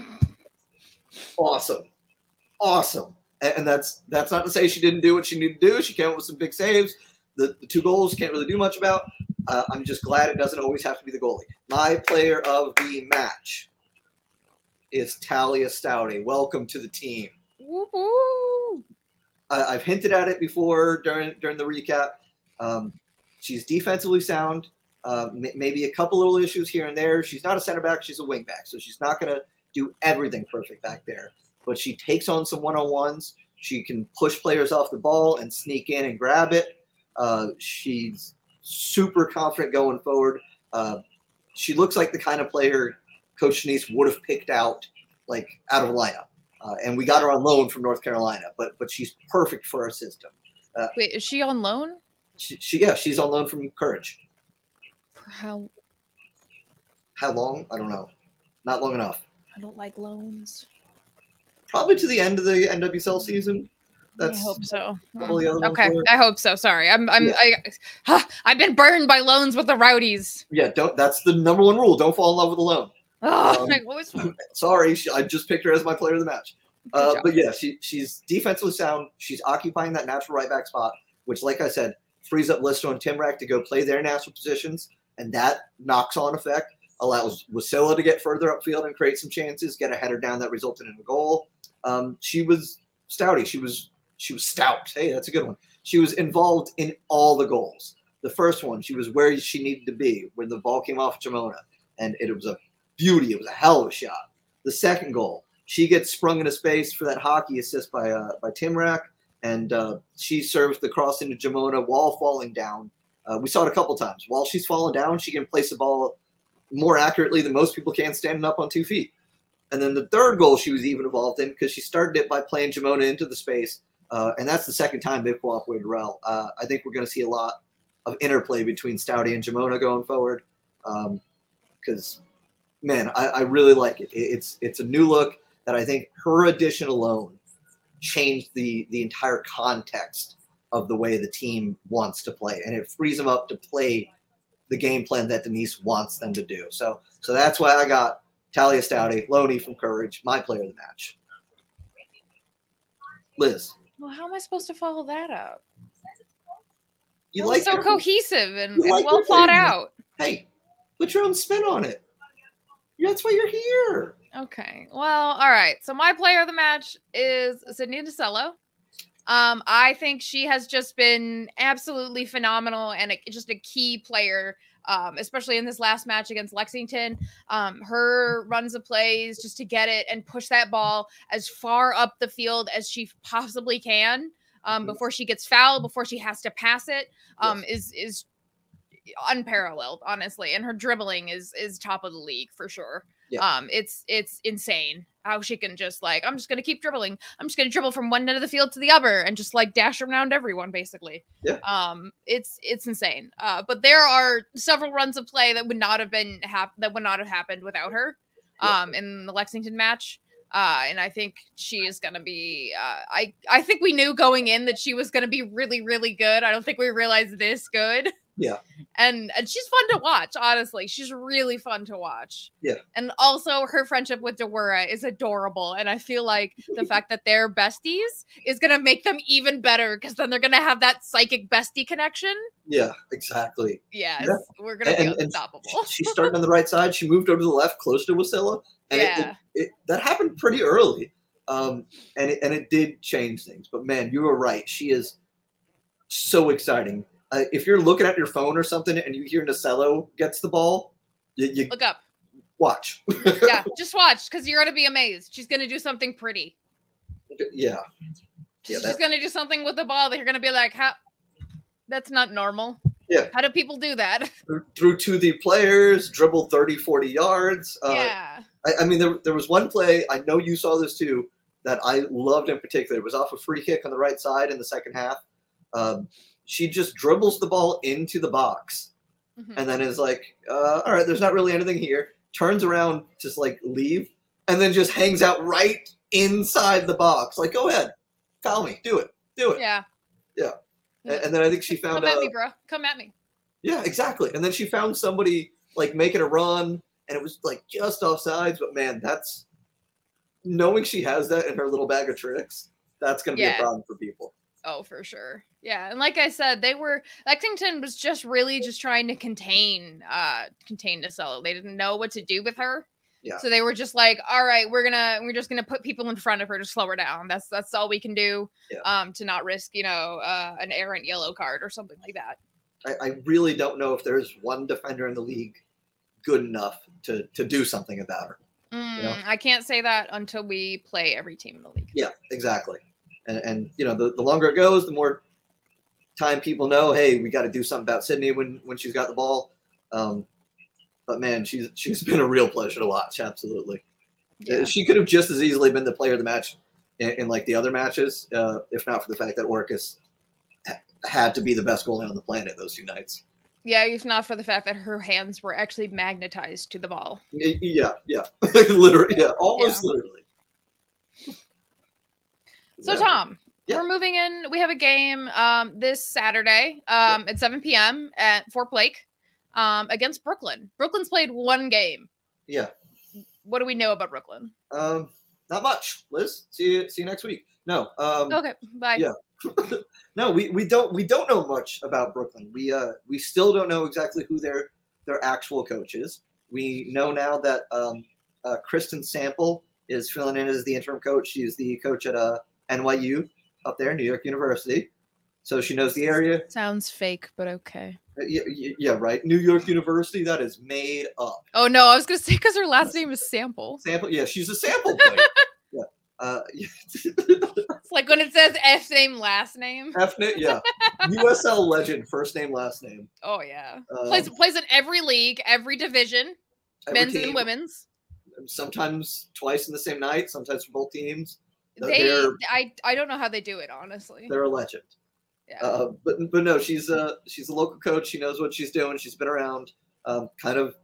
Awesome, awesome, and, and that's that's not to say she didn't do what she needed to do. She came up with some big saves. The, the two goals can't really do much about. Uh, I'm just glad it doesn't always have to be the goalie. My player of the match is Talia Stouty. Welcome to the team. Woo-hoo. I, I've hinted at it before during during the recap. Um, she's defensively sound. Uh, m- maybe a couple little issues here and there. She's not a center back. She's a wing back. So she's not going to do everything perfect back there. But she takes on some one-on-ones. She can push players off the ball and sneak in and grab it. Uh, she's super confident going forward. Uh, she looks like the kind of player Coach Denise would have picked out, like out of a lineup. Uh, and we got her on loan from North Carolina, but but she's perfect for our system. Uh, Wait, is she on loan? she, she yeah, she's on loan from Courage. For how? How long? I don't know. Not long enough. I don't like loans. Probably to the end of the N W S L season. That's I hope so. probably the other one Okay, for it. I hope so. Sorry, I'm. I'm. Yeah. I, huh, I've been burned by loans with the Rowdies. Yeah, don't. That's the number one rule. Don't fall in love with a loan. Oh, Um, I always. Sorry, she, I just picked her as my player of the match. Uh, job. but yeah, she she's defensively sound. She's occupying that natural right back spot, which, like I said, frees up Listo and Timrak to go play their natural positions, and that knocks on effect allows Wasilla to get further upfield and create some chances, get a header down that resulted in a goal. Um, she was stouty. She was she was stout. Hey, that's a good one. She was involved in all the goals. The first one, she was where she needed to be when the ball came off Jamona, and it was a beauty. It was a hell of a shot. The second goal, she gets sprung into space for that hockey assist by uh, by Timrak, and uh, she serves the cross into Jamona while falling down. Uh, we saw it a couple times. While she's falling down, she can place the ball more accurately than most people can standing up on two feet. And then the third goal she was even involved in because she started it by playing Jamona into the space, uh, and that's the second time they've cooperated well. Uh, I think we're going to see a lot of interplay between Stouty and Jamona going forward because, um, man, I, I really like it. It's it's a new look that I think her addition alone changed the the entire context of the way the team wants to play, and it frees them up to play the game plan that Denise wants them to do. So so that's why I got Talia Stouty, Loney from Courage, my player of the match. Liz, Well, how am I supposed to follow that up? you It was like so her- cohesive and, you and like well her thought thing. out. Hey, put your own spin on it. Yeah, that's why you're here. Okay. Well, all right. So my player of the match is Sydney DeCello. Um, I think she has just been absolutely phenomenal and a, just a key player, um, especially in this last match against Lexington. Um, her runs of plays just to get it and push that ball as far up the field as she possibly can um, Mhm. before she gets fouled, before she has to pass it, um, Yes. is is unparalleled, honestly. And her dribbling is is top of the league for sure. Yeah. Um, it's it's insane how she can just like, I'm just gonna keep dribbling. I'm just gonna dribble from one end of the field to the other and just like dash around everyone, basically. Yeah. Um, it's it's insane. Uh, but there are several runs of play that would not have been hap- that would not have happened without her. Yeah. Um, in the Lexington match. Uh, and I think she is going to be, uh, I, I think we knew going in that she was going to be really, really good. I don't think we realized this good. Yeah. And, and she's fun to watch, honestly. She's really fun to watch. Yeah. And also her friendship with Dewura is adorable. And I feel like the fact that they're besties is going to make them even better because then they're going to have that psychic bestie connection. Yeah, exactly. Yes. Yeah. We're going to be And, and unstoppable. she, she started on the right side. She moved over to the left, close to Wasilla. And it- Yeah. it, it, that happened pretty early. Um, and, it, and it did change things. But, man, you were right. She is so exciting. Uh, if you're looking at your phone or something and you hear Nacello gets the ball, you, you Look up. watch. Yeah. Just watch because you're going to be amazed. She's going to do something pretty. yeah. Yeah, She's that- going to do something with the ball that you're going to be like, how? That's not normal. Yeah. How do people do that? Through, through to the players, dribbled thirty, forty yards. Uh, yeah. I, I mean, there, there was one play, I know you saw this too, that I loved in particular. It was off a free kick on the right side in the second half. Um, she just dribbles the ball into the box Mhm. and then is like, uh, all right, there's not really anything here. Turns around, just like leave, and then just hangs out right inside the box. Like, go ahead, foul me, do it, do it. Yeah. Yeah. And, and then I think she found Come at out. me, bro. Come at me. Yeah, exactly. And then she found somebody like making a run, and it was like just off sides. But man, that's knowing she has that in her little bag of tricks. That's going to be Yeah. a problem for people. Oh, for sure. Yeah. And like I said, they were Lexington was just really just trying to contain uh contain Nacello. They didn't know what to do with her. Yeah. So they were just like, all right, we're gonna we're just gonna put people in front of her to slow her down. That's that's all we can do. Yeah. Um, to not risk, you know, uh, an errant yellow card or something like that. I, I really don't know if there's one defender in the league good enough to to do something about her. Mm, You know? I can't say that until we play every team in the league. Yeah, exactly. And, and you know, the, the longer it goes, the more time people know, hey, we got to do something about Sydney when when she's got the ball. Um, but man, she's she's been a real pleasure to watch. Absolutely. Yeah. She could have just as easily been the player of the match in, in like the other matches, uh, if not for the fact that Orcus ha- had to be the best goalie on the planet those two nights. Yeah, if not for the fact that her hands were actually magnetized to the ball. Y- Yeah, yeah, literally, yeah, almost Yeah. literally. So Yeah. Tom, Yeah. we're moving in. We have a game um, this Saturday um, at seven p.m. at Fort Blake um, against Brooklyn. Brooklyn's played one game. Yeah. What do we know about Brooklyn? Um, not much. Liz, see you. See you next week. No. Um, Okay, bye. yeah. no, we, we don't we don't know much about Brooklyn. We uh we still don't know exactly who their their actual coach is. We know now that um, uh, Kristen Sample is filling in as the interim coach. She's the coach at uh, N Y U up there, New York University. So she knows the area. Sounds fake, but okay. Uh, Yeah, yeah, yeah, right. New York University. That is made up. Oh no, I was gonna say because her last name is Sample. Sample. Yeah, she's a sample player. yeah. Uh, yeah. It's like when it says F name last name. F N A, yeah. U S L legend, first name, last name. Oh yeah, Um, plays plays in every league, every division, every men's team, and women's. Sometimes twice in the same night, sometimes for both teams. They, They're, I, I don't know how they do it, honestly. they're a legend. Yeah. Uh, but but no, she's a she's a local coach. She knows what she's doing. She's been around. Um, kind of,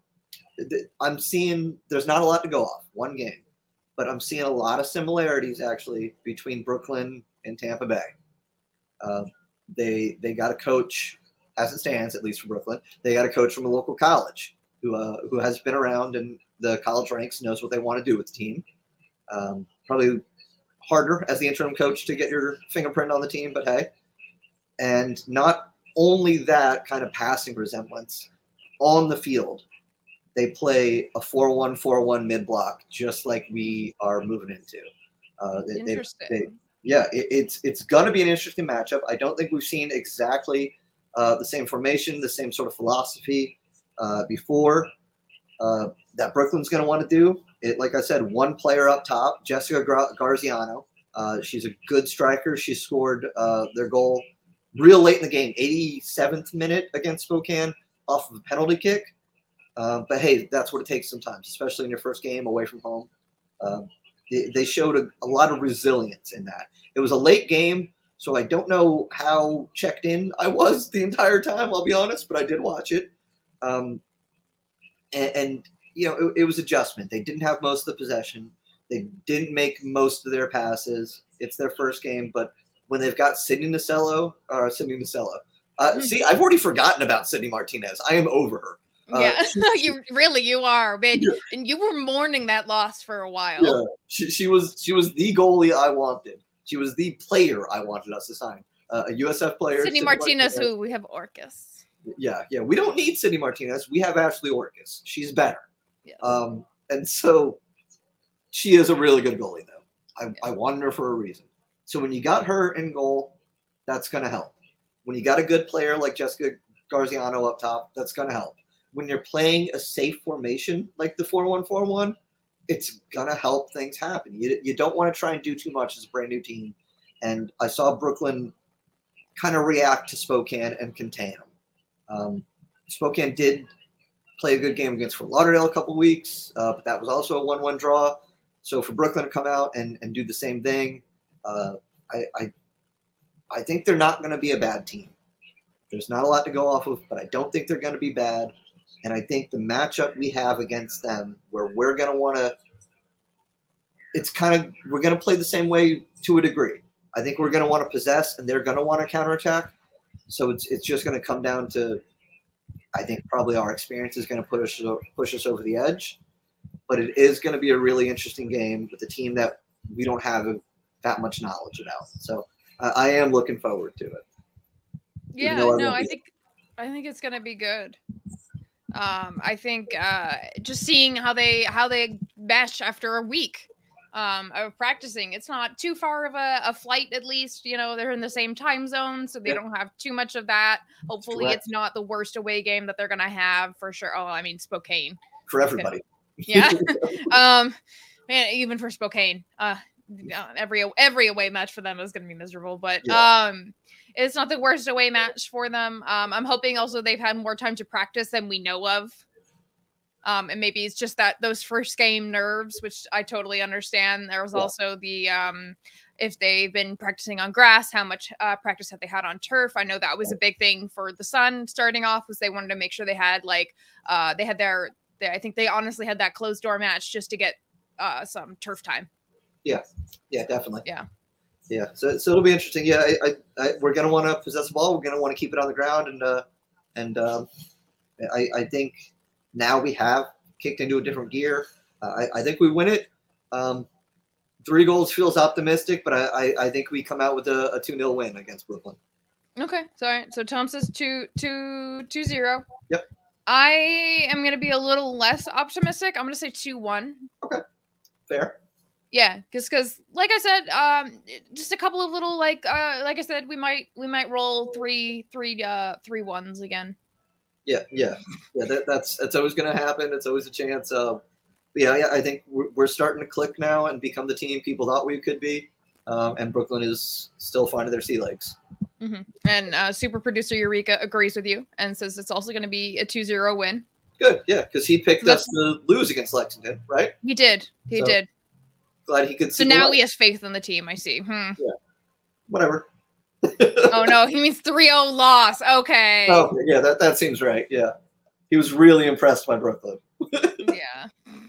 I'm seeing there's not a lot to go off. One game, but I'm seeing a lot of similarities actually between Brooklyn and Tampa Bay. Uh, they they got a coach, as it stands, at least for Brooklyn. They got a coach from a local college who uh, who has been around in the college ranks, knows what they want to do with the team. Um, probably harder as the interim coach to get your fingerprint on the team, but hey. And not only that kind of passing resemblance on the field, they play a four one four one mid block, just like we are moving into. Uh, they, they, Interesting. they, yeah, it, it's it's going to be an interesting matchup. I don't think we've seen exactly uh, the same formation, the same sort of philosophy uh, before uh, that Brooklyn's going to want to do. It, like I said, one player up top, Jessica Gar- Garziano. Uh, she's a good striker. She scored uh, their goal real late in the game, eighty-seventh minute against Spokane off of a penalty kick. Uh, but hey, that's what it takes sometimes, especially in your first game away from home. Um, they, they showed a, a lot of resilience in that. It was a late game, so I don't know how checked in I was the entire time, I'll be honest, but I did watch it. Um, and, and, you know, it, it was adjustment. They didn't have most of the possession. They didn't make most of their passes. It's their first game, but when they've got Sydney Nacello, or Sydney Nacello, uh, mm-hmm. see, I've already forgotten about Sydney Martinez. I am over her. Uh, yeah, you really you are, man, yeah. And you were mourning that loss for a while. Yeah, she, she was she was the goalie I wanted. She was the player I wanted us to sign. Uh, a U S F player, Sydney Martinez, Martinez, who we have Orcus. Yeah, yeah, we don't need Sydney Martinez. We have Ashley Orcus. She's better. Yeah. Um, and so she is a really good goalie, though. I, yeah. I wanted her for a reason. So when you got her in goal, that's going to help. When you got a good player like Jessica Garziano up top, that's going to help. When you're playing a safe formation like the four one four one, it's going to help things happen. You, you don't want to try and do too much as a brand new team. And I saw Brooklyn kind of react to Spokane and contain them. Um, Spokane did play a good game against Fort Lauderdale a couple weeks, uh, but that was also a one one draw. So for Brooklyn to come out and, and do the same thing, Uh, I, I I think they're not going to be a bad team. There's not a lot to go off of, but I don't think they're going to be bad. And I think the matchup we have against them, where we're going to want to, it's kind of, we're going to play the same way to a degree. I think we're going to want to possess, and they're going to want to counterattack. So it's it's just going to come down to, I think probably our experience is going to push us push us over the edge. But it is going to be a really interesting game with a team that we don't have a that much knowledge about. So uh, I am looking forward to it. Yeah, no, I think, I think it's going to be good. Um, I think uh, just seeing how they, how they mesh after a week um, of practicing. It's not too far of a, a flight, at least. You know, they're in the same time zone, so they Yep. don't have too much of that. Hopefully, Correct. it's not the worst away game that they're going to have for sure. Oh, I mean, Spokane. For everybody. Yeah. um, man, even for Spokane, uh, every every away match for them is going to be miserable. But Yeah. um, it's not the worst away match for them. Um, I'm hoping also they've had more time to practice than we know of. Um, and maybe it's just that those first game nerves, which I totally understand. There was Yeah. also the um, if they've been practicing on grass, how much uh, practice have they had on turf? I know that was a big thing for the Sun starting off, was they wanted to make sure they had like uh, they had their, their I think they honestly had that closed door match just to get uh, some turf time. Yeah, yeah, definitely. Yeah. Yeah, so, so it'll be interesting. Yeah, I, I, I we're gonna want to possess the ball. We're gonna want to keep it on the ground, and uh, and um, I, I think now we have kicked into a different gear. Uh, I, I think we win it. Um, three goals feels optimistic, but I, I, I think we come out with a, a two nil win against Brooklyn. Okay, sorry. So Tom says two two two zero. Yep. I am gonna be a little less optimistic. I'm gonna say two one. Fair. Yeah, because because like I said, um, just a couple of little like uh like I said, we might we might roll three three uh three ones again. Yeah, yeah, yeah. That, that's that's always going to happen. It's always a chance. Uh, yeah, yeah. I think we're, we're starting to click now and become the team people thought we could be. Um, and Brooklyn is still finding their sea legs. Mm-hmm. And uh, super producer Eureka agrees with you and says it's also going to be a two zero win. Good, yeah, because he picked That's- us to lose against Lexington, right? He did. He So, did. Glad he could see. So the now light. he has faith in the team. I see. Hmm. Whatever. Oh no, he means three oh loss. Okay. Oh, yeah, that, that seems right. Yeah. He was really impressed by Brooklyn. Yeah.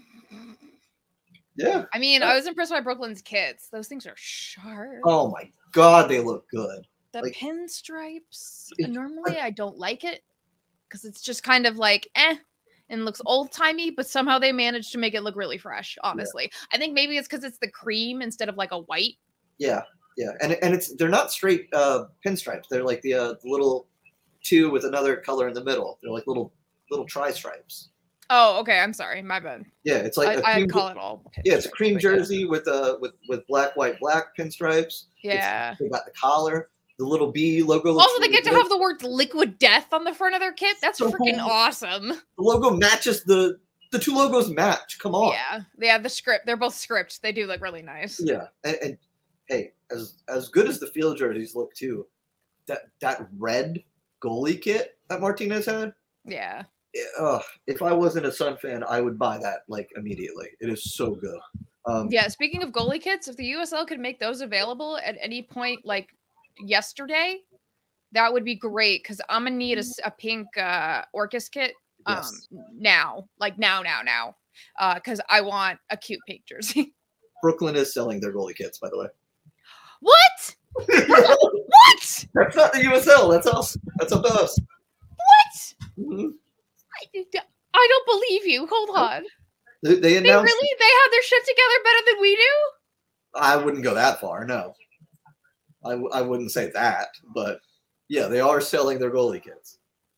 Yeah. I mean, I was impressed by Brooklyn's kits. Those things are sharp. Oh, my God, they look good. The like- pinstripes. It- Normally, I don't like it because it's just kind of like eh, and looks old timey. But somehow they managed to make it look really fresh. Honestly, I think maybe it's because it's the cream instead of like a white. Yeah, yeah. And and it's they're not straight uh, pinstripes. They're like the, uh, the little two with another color in the middle. They're like little little tri-stripes. Oh, okay. I'm sorry. My bad. Yeah, it's like a I, I cream, call it all. yeah, it's a pinstripes, cream but yeah. jersey with uh with with black, white, black pinstripes. It's- Yeah. they got the collar, the little B logo. looks Also, they really get to good. have the word "liquid death" on the front of their kit. That's So freaking cool. awesome. The logo matches the the two logos match. Come on. Yeah, yeah. The script. They're both script. They do look really nice. Yeah, and, and hey, as as good as the field jerseys look too, that that red goalie kit that Martinez had. Yeah. Uh, if I wasn't a Sun fan, I would buy that like immediately. It is so good. Um, Yeah. Speaking of goalie kits, if the U S L could make those available at any point, like yesterday, that would be great. Because I'm gonna need a, s- a pink uh, Orcus kit um Yes. now, like now, now, now, uh, because I want a cute pink jersey. Brooklyn is selling their goalie kits, by the way. What? What? That's not the U S L. That's us. That's up to us. What? Mhm. I, I don't believe you. Hold on. They, they They announced. really they have their shit together better than we do? I wouldn't go that far. No, I, w- I wouldn't say that. But yeah, they are selling their goalie kits.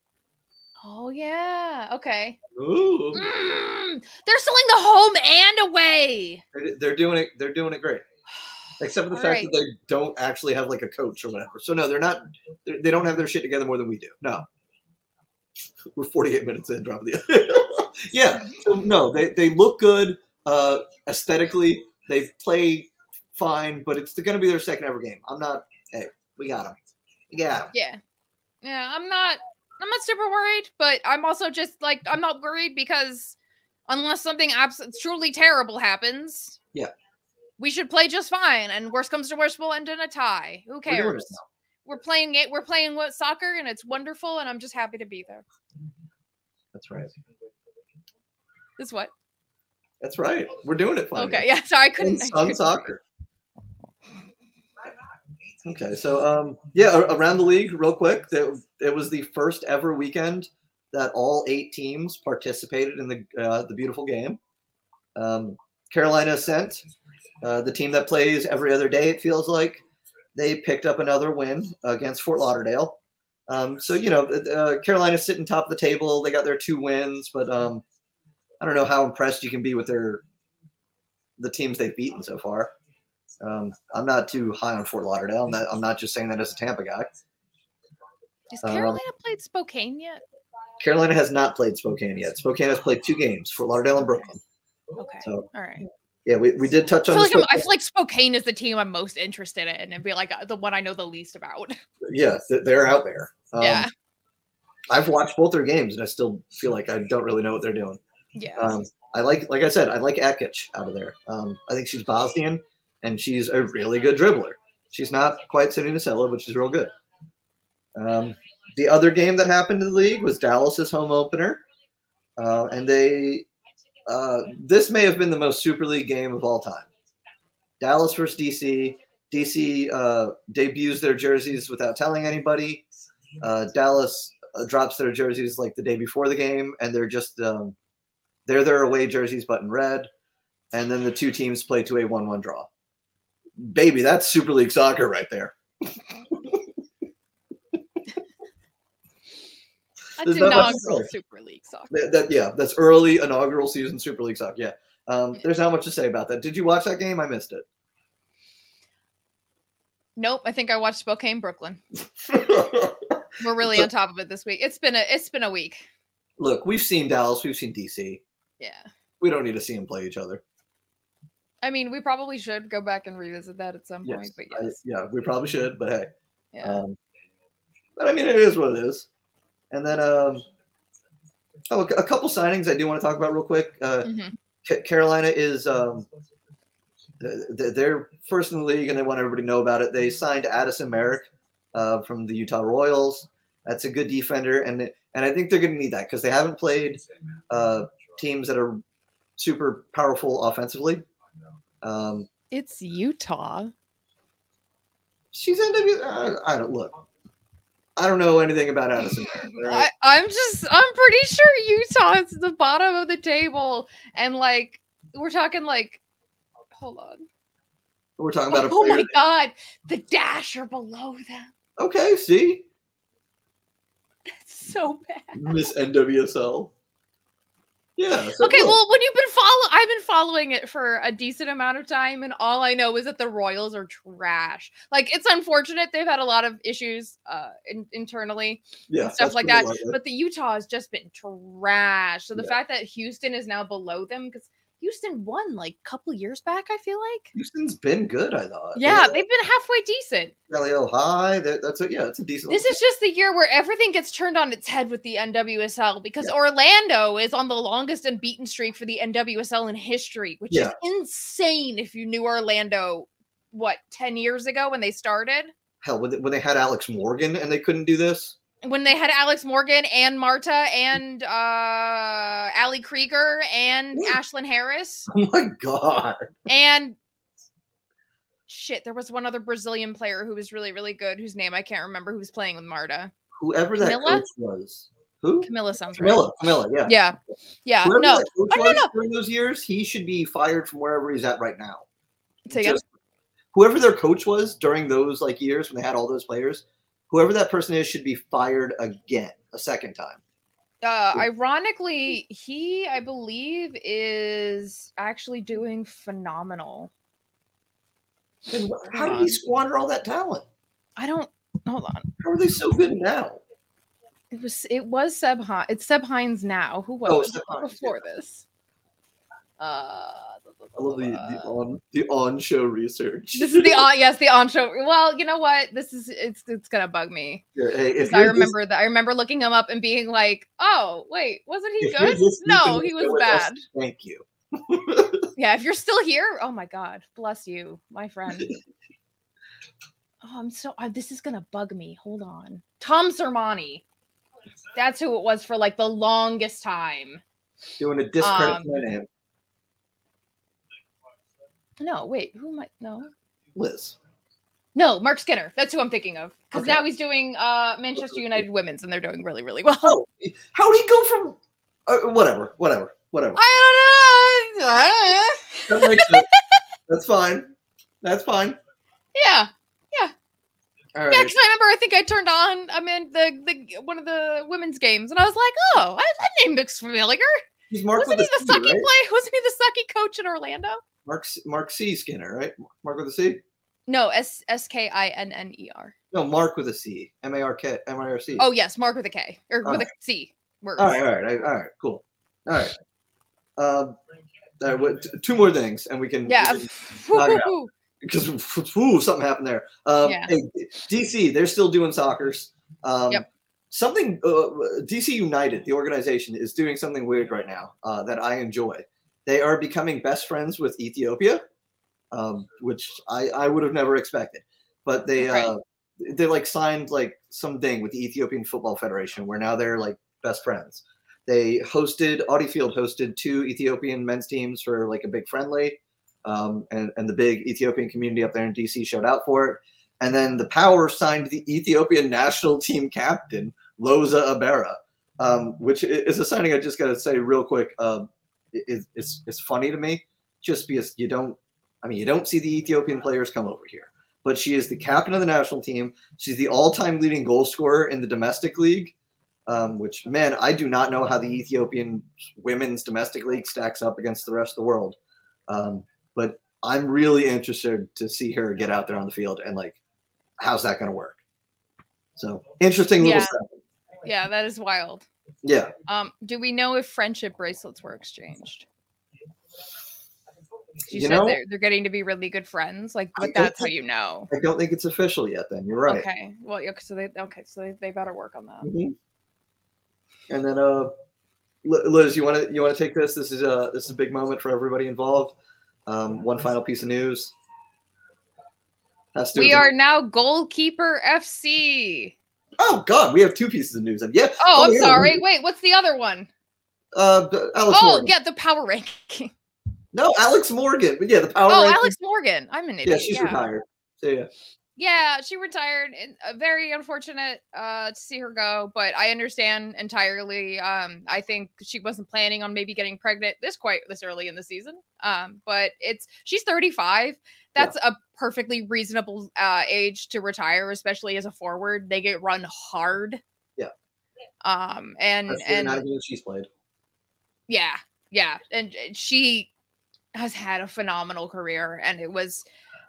Oh yeah. Okay. Ooh, Mm, they're selling the home and away. they're, they're doing it. They're doing it great. Except for the All fact right. that they don't actually have like a coach or whatever. So no, they're not. They're, they don't have their shit together more than we do. No, we're forty-eight minutes in. Drop the. Yeah. So no, they they look good uh, aesthetically. They play fine, but it's going to be their second ever game. I'm not. Hey, we got them. We got them. Yeah. Yeah, I'm not I'm not super worried, but I'm also just like I'm not worried because unless something absolutely truly terrible happens, Yeah. we should play just fine. And worst comes to worst, we'll end in a tie. Who We're doing cares? it now. We're playing it. We're playing what soccer, and it's wonderful. And I'm just happy to be there. That's right. This what? That's right. We're doing it finally. Okay. Yeah. Sorry, I In couldn't. I Sun couldn't- soccer. Okay, so um, yeah, a- around the league, real quick, that it was the first ever weekend that all eight teams participated in the uh, the beautiful game. Um, Carolina Ascent, uh, the team that plays every other day, it feels like, they picked up another win against Fort Lauderdale. Um, so you know, uh, Carolina's sitting top of the table. They got their two wins, but um, I don't know how impressed you can be with their the teams they've beaten so far. Um, I'm not too high on Fort Lauderdale. I'm not, I'm not just saying that as a Tampa guy. Has Carolina Um, played Spokane yet? Carolina has not played Spokane yet. Spokane has played two games, Fort Lauderdale and Brooklyn. Okay. So, all right. yeah, we, we did touch I on feel, like this. I'm, I feel like Spokane is the team I'm most interested in and be like uh, the one I know the least about. Yeah, they're out there. Um, yeah. I've watched both their games, and I still feel like I don't really know what they're doing. Yeah. Um, I like, like I said, I like Akic out of there. Um, I think she's Bosnian, and she's a really good dribbler. She's not quite Cindy Nacella, but she's real good. Um, the other game that happened in the league was Dallas's home opener, uh, and they uh, this may have been the most Super League game of all time. Dallas versus D C. D C uh, debuts their jerseys without telling anybody. Uh, Dallas uh, drops their jerseys like the day before the game, and they're just um, they're their away jerseys, but in red. And then the two teams play to a one one draw. Baby, that's Super League soccer right there. That's There's not much to inaugural say. Super League soccer. That, that- yeah, that's early inaugural season Super League soccer. Yeah, um, Yeah. there's not much to say about that. Did you watch that game? I missed it. Nope. I think I watched Spokane, Brooklyn. We're really on top of it this week. It's been a it's been a week. Look, we've seen Dallas, we've seen D C. Yeah. We don't need to see them play each other. I mean, we probably should go back and revisit that at some Yes, point. But I- yes. yeah, we probably should, but hey. Yeah. Um, but I mean, it is what it is. And then, um, oh, a, a couple signings I do want to talk about real quick. Uh, Mhm. Ca- Carolina is um, th- th- they're first in the league, and they want everybody to know about it. They signed Addison Merrick uh, from the Utah Royals. That's a good defender, and and I think they're going to need that because they haven't played uh, teams that are super powerful offensively. Um, It's Utah. she's N W. Uh, I don't look. I don't know anything about Addison Merrick. all right? I, I'm just I'm pretty sure Utah is the bottom of the table. And like we're talking like hold on. We're talking about a Oh player. my god. The Dash are below them. Okay, see, It's so bad. Miss N W S L. Yeah. so Okay, look, well, when you've been follow, I've been following it for a decent amount of time, and all I know is that the Royals are trash. Like, it's unfortunate they've had a lot of issues uh in, internally yeah, and stuff that's like pretty that, likely. but the Utah has just been trash. So the Yeah. fact that Houston is now below them, because Houston won like a couple years back, I feel like. Houston's been good, I thought. Yeah, they've been halfway decent. Galileo High. That, that's a yeah, it's a decent. This is just the year where everything gets turned on its head with the N W S L because Orlando is on the longest unbeaten streak for the N W S L in history, which Yeah. is insane if you knew Orlando, what, ten years ago when they started? hell when they, when they had Alex Morgan and they couldn't do this. When they had Alex Morgan and Marta and uh Ali Krieger and Yeah. Ashlyn Harris Oh my god. and shit, there was one other Brazilian player who was really, really good, whose name I can't remember, who was playing with Marta. Whoever that Camilla? coach was. Who? Camilla sounds right. Camilla. Camilla. Yeah. Yeah. Yeah. Whoever No. that coach Oh, no, was no. during those years, he should be fired from wherever he's at right now. So, yeah. Just- whoever their coach was during those like years when they had all those players, whoever that person is should be fired again a second time. Uh, ironically, he, I believe, is actually doing phenomenal. And wh- how did he squander all that talent? I don't hold on. How are they so good now? It was it was Seb Hines. It's Seb Hines now. Who was Oh, it Seb Hines, before this? Uh, I love the, the on the on show research. this is the on yes the on show. Well, you know what? This is it's it's gonna bug me. Yeah, hey, if 'Cause I you're just- remember that I remember looking him up and being like, oh wait, wasn't he if you're good? just No, sleeping he was with us, bad. Thank you. Yeah, if you're still here, oh my god, bless you, my friend. Oh, I'm so uh, this is gonna bug me. Hold on. Tom Sermani. That's who it was for like the longest time. Doing a discredit Um, to my name, No, wait, who am I? No. Liz. No, Mark Skinner. That's who I'm thinking of. Because Okay. now he's doing uh Manchester United Women's and they're doing really, really well. Oh, how did he go from? Uh, whatever, whatever, whatever. I don't know. I That makes sense. That's fine. That's fine. don't know. Yeah. All Yeah, right. because I remember I think I turned on I mean the the one of the women's games and I was like, oh, I, that name looks familiar. He's marked Wasn't with he a the C, sucky right? play? Wasn't he the sucky coach in Orlando? Mark Mark C. Skinner, right? Mark with a C. No, S S K I N N E R. No, Mark with a C. M A R K M I R C. Oh yes, Mark with a K or All with right. a C. Words. All right, all right, all right, cool. All right. Um, all right, two more things, and we can Yeah. we can knock it out. Because whoo, something happened there. Um, Yeah. Hey, D C, they're still doing soccer's. Um, Yep. Something uh, D C United, the organization, is doing something weird right now uh, that I enjoy. They are becoming best friends with Ethiopia, um, which I, I would have never expected. But they Right. uh, they like signed like something with the Ethiopian Football Federation, where now they're like best friends. They hosted Audi Field hosted two Ethiopian men's teams for like a big friendly. Um, and, and the big Ethiopian community up there in D C showed out for it. And then the Power signed the Ethiopian national team captain, Loza Abera, um, which is a signing I just got to say real quick. Um, it, it's, it's funny to me just because you don't, I mean, you don't see the Ethiopian players come over here. But she is the captain of the national team. She's the all-time leading goal scorer in the domestic league, um, which, man, I do not know how the Ethiopian women's domestic league stacks up against the rest of the world. Um, But I'm really interested to see her get out there on the field and like, how's that going to work? So interesting little Yeah. stuff. Yeah, that is wild. Yeah. Um, do we know if friendship bracelets were exchanged? You, You said know, they're they're getting to be really good friends, like, I but don't that's how think- you know. I don't think it's official yet. Then you're right. Okay. Well, yeah, so they okay, so they, they better work on that. Mhm. And then, uh, Li- Liz, you want to you want to take this? This is a this is a big moment for everybody involved. Um, one final piece of news. Has to do We with the- are now Goalkeeper F C. Oh God, we have two pieces of news. And yeah. Oh, I'm yeah, sorry. we- Wait, what's the other one? Uh, Alex Oh, Morgan. yeah, the power ranking. No, Alex Morgan. But yeah, the power. Oh, ranking- Alex Morgan. I'm an Yeah, idiot. she's yeah. retired. So yeah. Yeah, she retired. And uh, very unfortunate uh, to see her go, but I understand entirely. Um, I think she wasn't planning on maybe getting pregnant this quite this early in the season. Um, but it's she's thirty-five. That's a perfectly reasonable uh, age to retire, especially as a forward. They get run hard. Yeah. Um, and That's the and amount of games she's played. yeah, yeah, and uh, she has had a phenomenal career, and it was.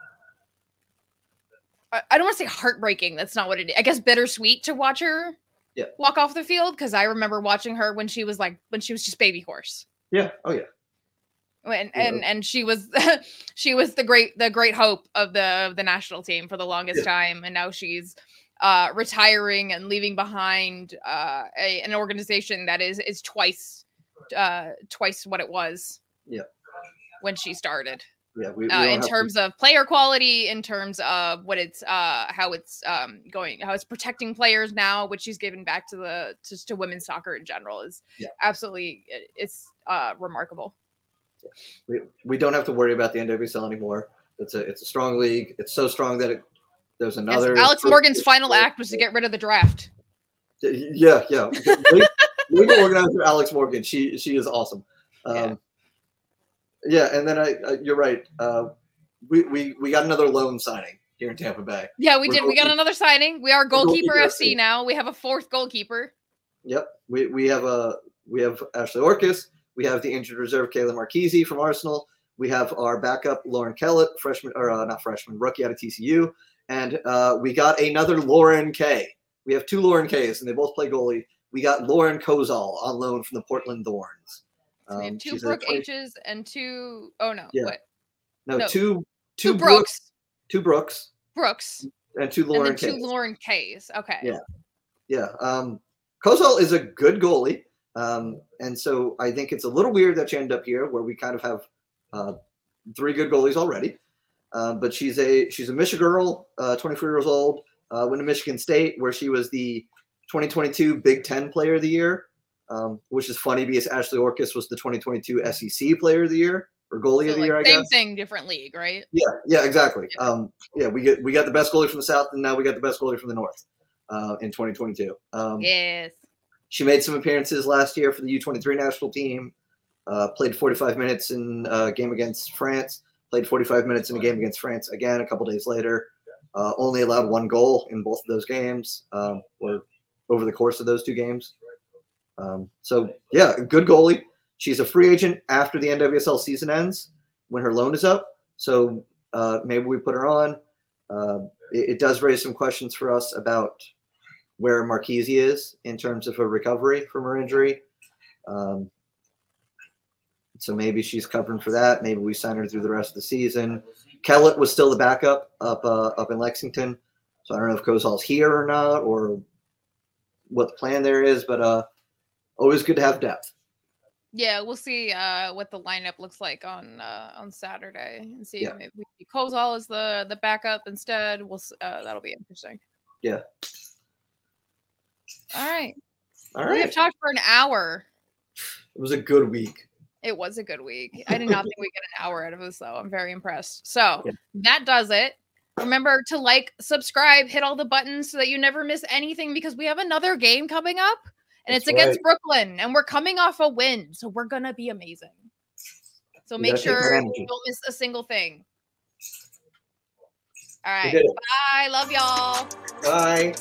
I don't want to say heartbreaking. That's not what it is. I guess bittersweet to watch her Yeah. walk off the field because I remember watching her when she was like when she was just baby horse. Yeah. Oh yeah. When, Yeah. and and she was she was the great the great hope of the of the national team for the longest Yeah. time, and now she's uh, retiring and leaving behind uh, a, an organization that is is twice uh, twice what it was. Yeah. When she started. Yeah. We, we Uh, don't in have terms of player quality, in terms of what it's uh how it's um going, how it's protecting players now, which she's given back to the just to women's soccer in general is Yeah. absolutely it- it's uh remarkable. to, we, we don't have to worry about the N W S L anymore. It's a it's a strong league. It's so strong that it there's Yes, another. Alex Morgan's final act was to get rid of the draft. Yeah, yeah. League, league organizer Alex Morgan. She she is awesome. Um, Yeah. yeah, and then I, I you're right. Uh, we, we we got another loan signing here in Tampa Bay. Yeah, we We're did. We got goalkeeper- another signing. We are goalkeeper goalkeeper F F C C. now. We have a fourth goalkeeper. Yep. We we have a we have Ashley Orcus. We have the injured reserve Kayla Marchese from Arsenal. We have our backup Lauren Kellett, freshman or uh, not freshman, rookie out of T C U, and uh, we got another Lauren K. We have two Lauren Ks, and they both play goalie. We got Lauren Kozal on loan from the Portland Thorns. So we Um, have two she's a Brooke twenty H's and two oh no, Yeah. what? no, no, two Two, two Brooks. Brooks, two Brooks, Brooks. and two And Lauren then two Ks. Lauren K's. Okay. Yeah. Yeah. Um, Kozal is a good goalie. Um, and so I think it's a little weird that she ended up here where we kind of have uh, three good goalies already. Um, but she's a she's a Michigan girl, uh, twenty-four years old, uh, went to Michigan State where she was the twenty twenty-two Big Ten Player of the Year, um, which is funny because Ashley Orcus was the twenty twenty-two S E C Player of the Year or Goalie So, of the like, Year, I same guess. thing, different league, right? Yeah, yeah, exactly. Yeah. Um, yeah, we get we got the best goalie from the South, and now we got the best goalie from the North uh, in twenty twenty-two. Um, Yes. She made some appearances last year for the U twenty-three national team. Uh, played forty-five minutes in a game against France. Played forty-five minutes in a game against France again a couple days later. Uh, only allowed one goal in both of those games, um, or over the course of those two games. Um, so yeah, good goalie. She's a free agent after the N W S L season ends, when her loan is up. So uh, maybe we put her on. Uh, it, it does raise some questions for us about where Marchese is in terms of her recovery from her injury. Um, so maybe she's covering for that. Maybe we sign her through the rest of the season. Kellett was still the backup up uh, up in Lexington. So I don't know if Kozal's here or not, or what the plan there is, but uh, always good to have depth. Yeah, we'll see uh, what the lineup looks like on uh, on Saturday, and see Yeah. if maybe Kozal is the the backup instead. We'll s- uh, that'll be interesting. Yeah. All right, All we have right. talked for an hour. It was a good week. It was a good week. I did not think we'd get an hour out of this, though. I'm very impressed. So Yeah. that does it. Remember to like, subscribe, hit all the buttons so that you never miss anything, because we have another game coming up, and it's That's against right. Brooklyn, and we're coming off a win, so we're gonna be amazing. So We make gotta take that sure energy. you don't miss a single thing. All We right, did it. bye. Love y'all. Bye.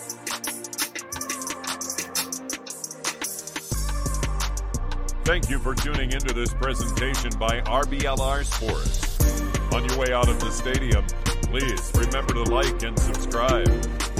Thank you for tuning into this presentation by R B L R Sports. On your way out of the stadium, please remember to like and subscribe.